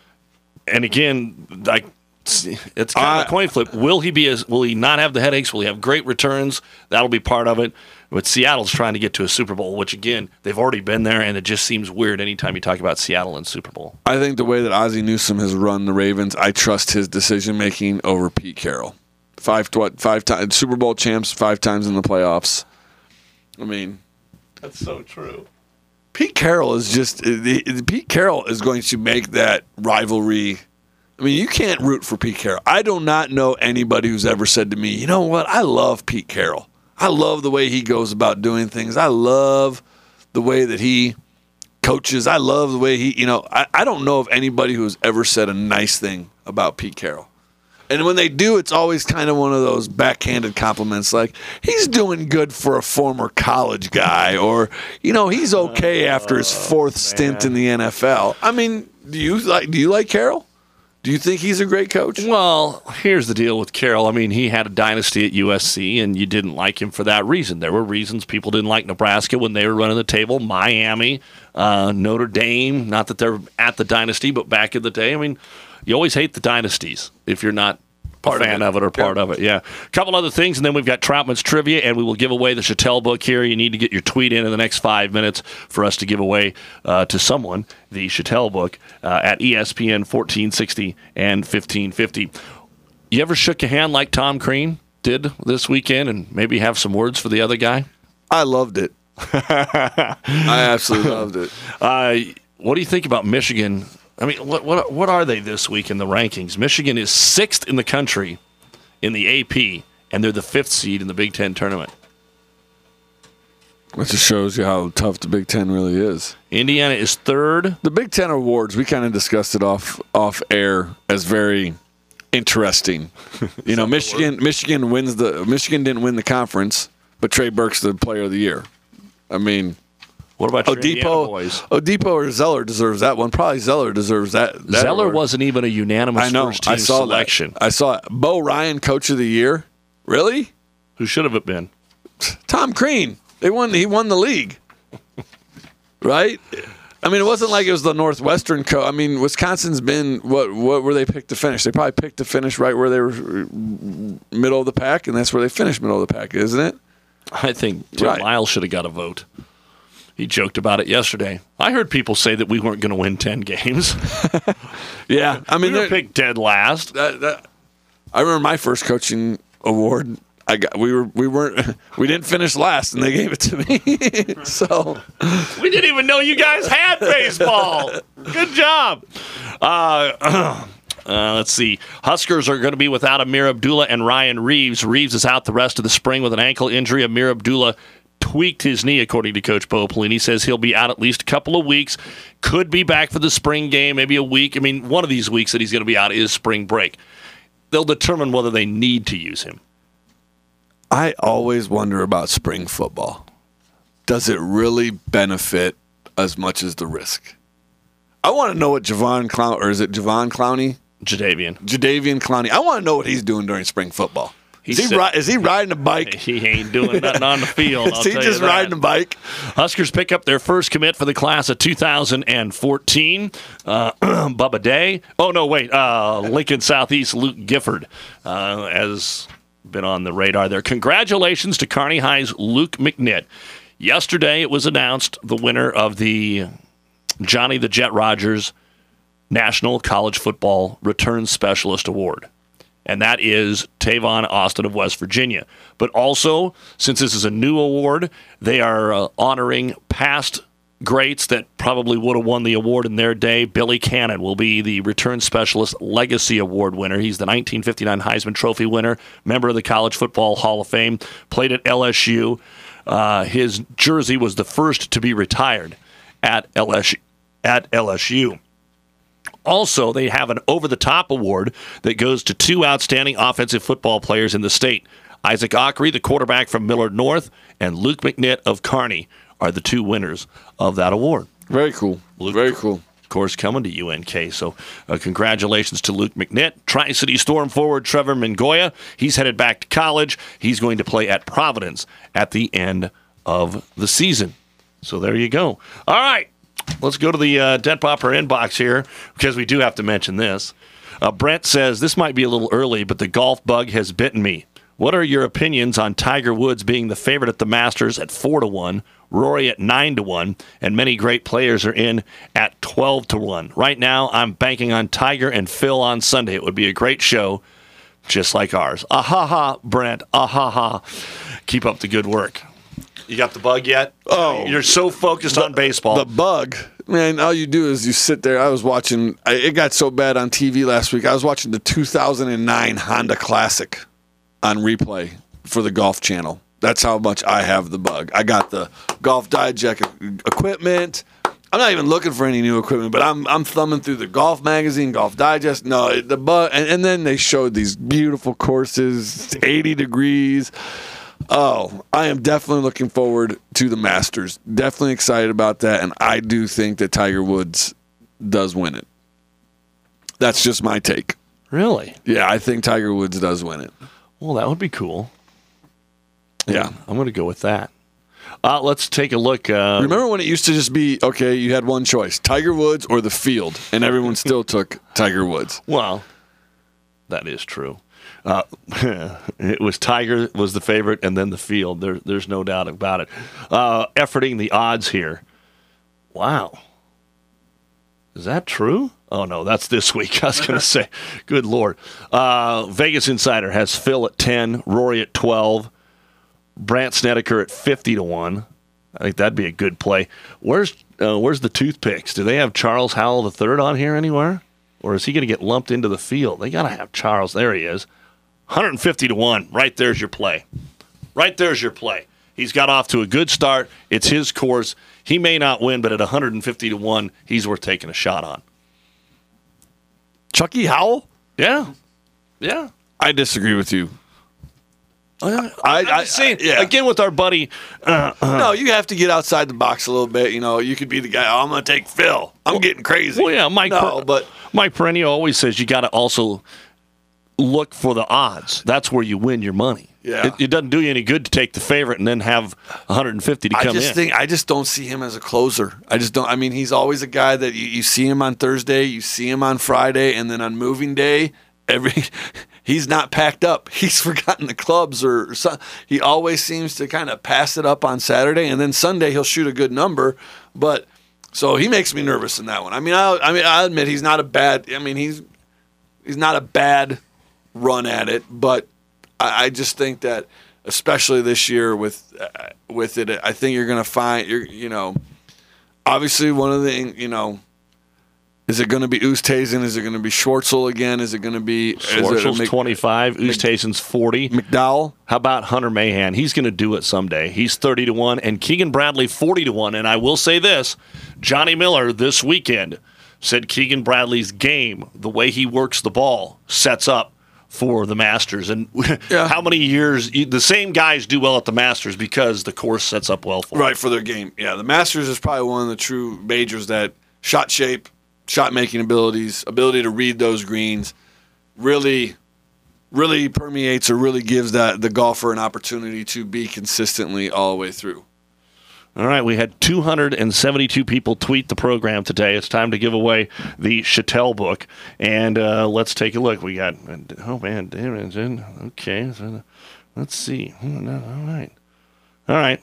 and again, like it's kind of a coin flip. Will he be as? Will he not have the headaches? Will he have great returns? That'll be part of it. But Seattle's trying to get to a Super Bowl, which again they've already been there, and it just seems weird anytime you talk about Seattle and Super Bowl. I think the way that Ozzie Newsome has run the Ravens, I trust his decision making over Pete Carroll. Five what five times Super Bowl champs, five times in the playoffs. I mean, that's so true. Pete Carroll is just Pete Carroll is going to make that rivalry. I mean, you can't root for Pete Carroll. I do not know anybody who's ever said to me, you know what, I love Pete Carroll. I love the way he goes about doing things. I love the way that he coaches. I love the way he, you know, I, I don't know of anybody who's ever said a nice thing about Pete Carroll. And when they do, it's always kind of one of those backhanded compliments like, he's doing good for a former college guy, or, you know, he's okay after his fourth stint in the N F L. I mean, do you like do you like Carroll? Do you think he's a great coach? Well, here's the deal with Carroll. I mean, he had a dynasty at U S C, and you didn't like him for that reason. There were reasons people didn't like Nebraska when they were running the table, Miami, uh, Notre Dame. Not that they're at the dynasty, but back in the day. I mean, you always hate the dynasties if you're not part a fan of it. of it or part yeah. of it. Yeah. A couple other things, and then we've got Troutman's Trivia, and we will give away the Chattel book here. You need to get your tweet in in the next five minutes for us to give away uh, to someone the Chattel book uh, at E S P N fourteen sixty and fifteen fifty. You ever shook a hand like Tom Crean did this weekend and maybe have some words for the other guy? I loved it. I absolutely loved it. Uh, what do you think about Michigan I mean, what what what are they this week in the rankings? Michigan is sixth in the country in the A P, and they're the fifth seed in the Big Ten tournament. Which just shows you how tough the Big Ten really is. Indiana is third. The Big Ten awards, we kind of discussed it off off air as very interesting. You know, Michigan Michigan wins the Michigan didn't win the conference, but Trey Burke's the player of the year. I mean, what about your Indiana Oladipo? boys? Oladipo or Zeller deserves that one. Probably Zeller deserves that. that Zeller award. wasn't even a unanimous I know. first team I saw selection. That. I saw it. Bo Ryan, Coach of the Year. Really? Who should have it been? Tom Crean. They won. He won the league. Right? I mean, it wasn't like it was the Northwestern co. I mean, Wisconsin's been what? What were they picked to finish? They probably picked to finish right where they were, middle of the pack, and that's where they finished middle of the pack, isn't it? I think Tim Right. Miles should have got a vote. He joked about it yesterday. I heard people say that we weren't going to win ten games. Yeah, I mean, we were they're- picked dead last. That, that, I remember my first coaching award. I got we were we weren't we didn't finish last, and they gave it to me. So We didn't even know you guys had baseball. Good job. Uh, uh, let's see. Huskers are going to be without Amir Abdullah and Ryan Reeves. Reeves is out the rest of the spring with an ankle injury. Amir Abdullah tweaked his knee, according to Coach Bo Pelini. Says he'll be out at least a couple of weeks. Could be back for the spring game, maybe a week. I mean, one of these weeks that he's going to be out is spring break. They'll determine whether they need to use him. I always wonder about spring football. Does it really benefit as much as the risk? I want to know what Javon Clowney, or is it Javon Clowney? Jadavian. Jadavian Clowney. I want to know what he's doing during spring football. Is he, said- ri- is he riding a bike? He ain't doing nothing on the field. I'll Is he tell just you that. riding a bike? Huskers pick up their first commit for the class of two thousand fourteen. Uh, Bubba Day. Oh, no, wait. Uh, Lincoln Southeast Luke Gifford uh, has been on the radar there. Congratulations to Kearney High's Luke McNitt. Yesterday it was announced the winner of the Johnny the Jet Rogers National College Football Return Specialist Award. And that is Tavon Austin of West Virginia. But also, since this is a new award, they are uh, honoring past greats that probably would have won the award in their day. Billy Cannon will be the Return Specialist Legacy Award winner. He's the nineteen fifty-nine Heisman Trophy winner, member of the College Football Hall of Fame, played at L S U. Uh, his jersey was the first to be retired at L S U. At L S U. Also, they have an over-the-top award that goes to two outstanding offensive football players in the state. Isaac Ockery, the quarterback from Millard North, and Luke McNitt of Kearney are the two winners of that award. Very cool. Luke, Very cool. Of course, coming to U N K. So uh, congratulations to Luke McNitt. Tri-City Storm forward Trevor Mangoya. He's headed back to college. He's going to play at Providence at the end of the season. So there you go. All right. Let's go to the uh, Dent Popper inbox here, because we do have to mention this. Uh, Brent says, this might be a little early, but the golf bug has bitten me. What are your opinions on Tiger Woods being the favorite at the Masters at four to one, Rory at nine to one, and many great players are in at twelve to one? Right now, I'm banking on Tiger and Phil on Sunday. It would be a great show, just like ours. Ah-ha-ha, Brent. Ah-ha-ha. Keep up the good work. You got the bug yet? Oh. You're so focused on baseball. The bug, man, all you do is you sit there. I was watching, I, it got so bad on T V last week. I was watching the two thousand nine Honda Classic on replay for the Golf Channel. That's how much I have the bug. I got the Golf Digest equipment. I'm not even looking for any new equipment, but I'm I'm thumbing through the Golf Magazine, Golf Digest. No, it- the bug, and, and then they showed these beautiful courses, eighty degrees. Oh, I am definitely looking forward to the Masters. Definitely excited about that, and I do think that Tiger Woods does win it. That's just my take. Really? Yeah, I think Tiger Woods does win it. Well, that would be cool. Yeah. I'm going to go with that. Uh, let's take a look. Uh, Remember when it used to just be, okay, you had one choice, Tiger Woods or the field, and everyone still took Tiger Woods. Well, that is true. Uh, it was Tiger was the favorite, and then the field. There, there's no doubt about it. Uh, efforting the odds here. Wow. Is that true? Oh, no, that's this week. I was going to say, good Lord. Uh, Vegas Insider has Phil at ten, Rory at twelve, Brant Snedeker at fifty to one. I think that'd be a good play. Where's uh, where's the toothpicks? Do they have Charles Howell the third on here anywhere? Or is he going to get lumped into the field? They got to have Charles. There he is. one hundred fifty to one. Right there's your play. Right there's your play. He's got off to a good start. It's his course. He may not win, but at one hundred fifty to one, he's worth taking a shot on. Chucky Howell? Yeah. Yeah. I disagree with you. I, I, I see. Yeah. Again, with our buddy. Uh, uh, no, you have to get outside the box a little bit. You know, you could be the guy, oh, I'm going to take Phil. I'm well, getting crazy. Well, yeah, Mike, no, per- but Mike Perennial always says you got to also look for the odds. That's where you win your money. Yeah. It, it doesn't do you any good to take the favorite and then have one hundred fifty to come I just in. Think, I just don't see him as a closer. I just don't. I mean, he's always a guy that you, you see him on Thursday, you see him on Friday, and then on moving day, every he's not packed up. He's forgotten the clubs or, or something. He always seems to kind of pass it up on Saturday, and then Sunday he'll shoot a good number. But so he makes me nervous in that one. I mean, I, I mean, I admit he's not a bad. I mean, he's he's not a bad run at it, but I, I just think that, especially this year with uh, with it, I think you're going to find you're you know, obviously one of the you know. Is it going to be Oosthuizen? Is it going to be Schwartzel again? Is it going to be Schwartzel's Mc, twenty-five, Oosthuizen's forty. McDowell? How about Hunter Mahan? He's going to do it someday. He's thirty to one, and Keegan Bradley forty to one. And I will say this, Johnny Miller this weekend said Keegan Bradley's game, the way he works the ball, sets up for the Masters. And yeah. How many years the same guys do well at the Masters because the course sets up well for them. Right, for their game. Yeah, the Masters is probably one of the true majors that shot shape, shot-making abilities, ability to read those greens, really, really permeates or really gives that the golfer an opportunity to be consistently all the way through. All right, we had two hundred seventy-two people tweet the program today. It's time to give away the Chattel book, and uh, let's take a look. We got, oh man, okay, so let's see. All right, all right.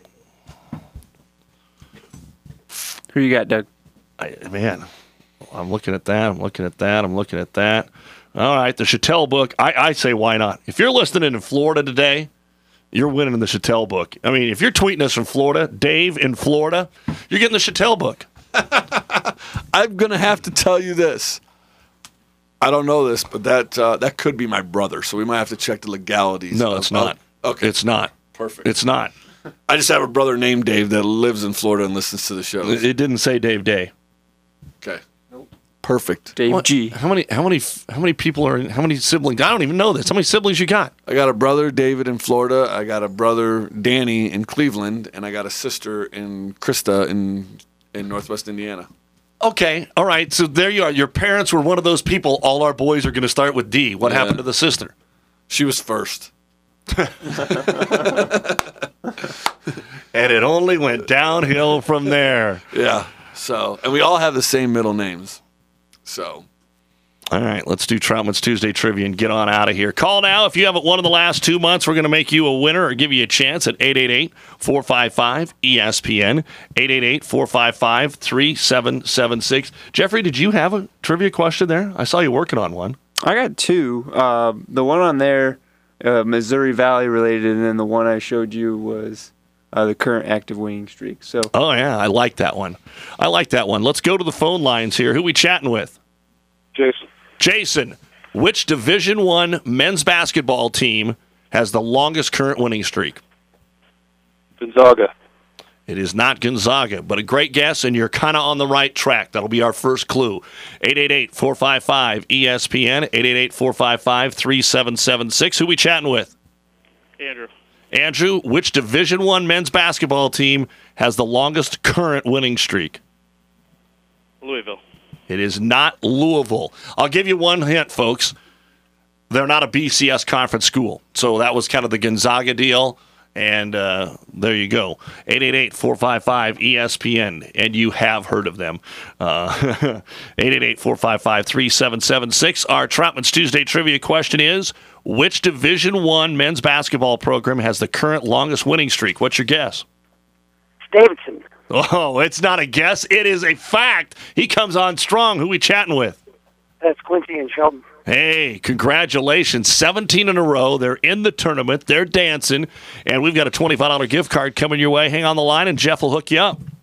Who you got, Doug? I, man. I'm looking at that. I'm looking at that. I'm looking at that. All right, the Chattel book. I, I say why not? If you're listening in Florida today, you're winning in the Chattel book. I mean, if you're tweeting us from Florida, Dave in Florida, you're getting the Chattel book. I'm going to have to tell you this. I don't know this, but that uh, that could be my brother, so we might have to check the legalities. No, it's not. Okay. It's not. Perfect. It's not. I just have a brother named Dave that lives in Florida and listens to the show. It didn't say Dave Day. Okay. Perfect. Dave what? G. How many? How many? How many people are? in How many siblings? I don't even know this. How many siblings you got? I got a brother, David, in Florida. I got a brother, Danny, in Cleveland, and I got a sister in Krista in in Northwest Indiana. Okay, all right. So there you are. Your parents were one of those people. All our boys are going to start with D. What yeah. happened to the sister? She was first. And it only went downhill from there. Yeah. So, and we all have the same middle names. So, all right, let's do Troutman's Tuesday Trivia and get on out of here. Call now if you haven't won in the last two months. We're going to make you a winner or give you a chance at eight eight eight, four five five, E S P N, eight eight eight, four five five, three seven seven six. Jeffrey, did you have a trivia question there? I saw you working on one. I got two. Uh, the one on there, uh, Missouri Valley related, and then the one I showed you was Uh, the current active winning streak. So, oh yeah, I like that one. I like that one. Let's go to the phone lines here. Who we chatting with? Jason. Jason, which Division One men's basketball team has the longest current winning streak? Gonzaga. It is not Gonzaga, but a great guess, and you're kind of on the right track. That'll be our first clue. eight eight eight, four five five, E S P N, eight eight eight, four five five, three seven seven six. Who we chatting with? Andrew. Andrew, which Division One men's basketball team has the longest current winning streak? Louisville. It is not Louisville. I'll give you one hint, folks. They're not a B C S conference school. So that was kind of the Gonzaga deal. And uh, there you go. eight eight eight, four five five, E S P N. And you have heard of them. Uh, eight eight eight, four five five, three seven seven six. Our Troutman's Tuesday trivia question is, which Division One men's basketball program has the current longest winning streak? What's your guess? Davidson. Oh, it's not a guess. It is a fact. He comes on strong. Who we chatting with? That's Quincy and Shelton. Hey, congratulations. seventeen in a row. They're in the tournament. They're dancing. And we've got a twenty-five dollars gift card coming your way. Hang on the line, and Jeff will hook you up.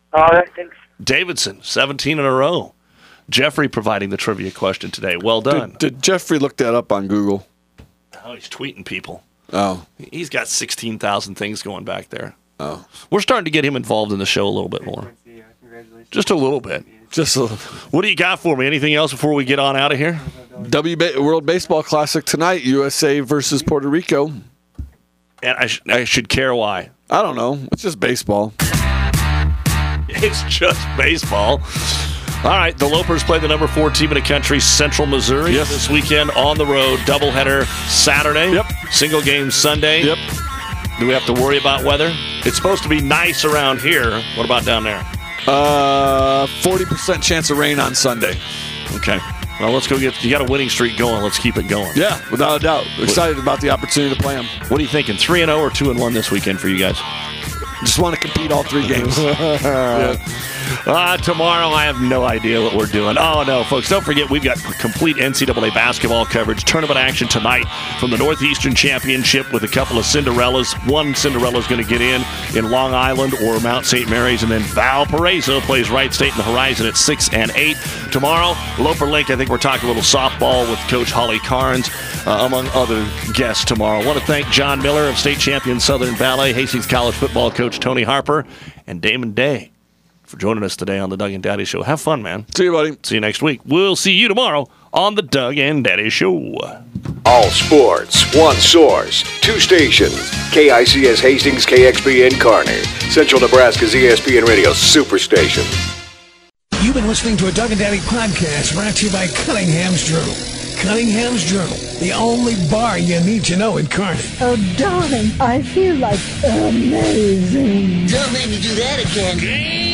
All right, thanks. Davidson, seventeen in a row. Jeffrey providing the trivia question today. Well done. Did, did Jeffrey look that up on Google? Oh, he's tweeting people. Oh. He's got sixteen thousand things going back there. Oh. We're starting to get him involved in the show a little bit more. Just a little bit. Just a little. What do you got for me? Anything else before we get on out of here? W ba- World Baseball Classic tonight, U S A versus Puerto Rico. And I, sh- I should care why. I don't know. It's just baseball. It's just baseball. All right, the Lopers play the number four team in the country, Central Missouri, yes. this weekend on the road. Doubleheader Saturday. Yep. Single game Sunday. Yep. Do we have to worry about weather? It's supposed to be nice around here. What about down there? Uh, forty percent chance of rain on Sunday. Okay. Well, let's go get. You got a winning streak going. Let's keep it going. Yeah, without a doubt. Excited what, about the opportunity to play them. What are you thinking? Three and zero or two and one this weekend for you guys? Just want to compete all three games. yeah. Uh, tomorrow, I have no idea what we're doing. Oh, no, folks, don't forget we've got complete N C double A basketball coverage. Tournament action tonight from the Northeastern Championship with a couple of Cinderellas. One Cinderella's going to get in in Long Island or Mount Saint Mary's, and then Valparaiso plays Wright State in the Horizon at six and eight. Tomorrow, Loper Link, I think we're talking a little softball with Coach Holly Carnes, uh, among other guests tomorrow. I want to thank John Miller of state champion Southern Valley, Hastings College football coach Tony Harper, and Damon Day for joining us today on the Doug and Daddy Show. Have fun, man. See you, buddy. See you next week. We'll see you tomorrow on the Doug and Daddy Show. All sports, one source, two stations. K I C S Hastings, K X P N Kearney. Central Nebraska's E S P N Radio Superstation. You've been listening to a Doug and Daddy podcast brought to you by Cunningham's Journal. Cunningham's Journal, the only bar you need to know in Kearney. Oh, darling, I feel like amazing. Don't make me do that again.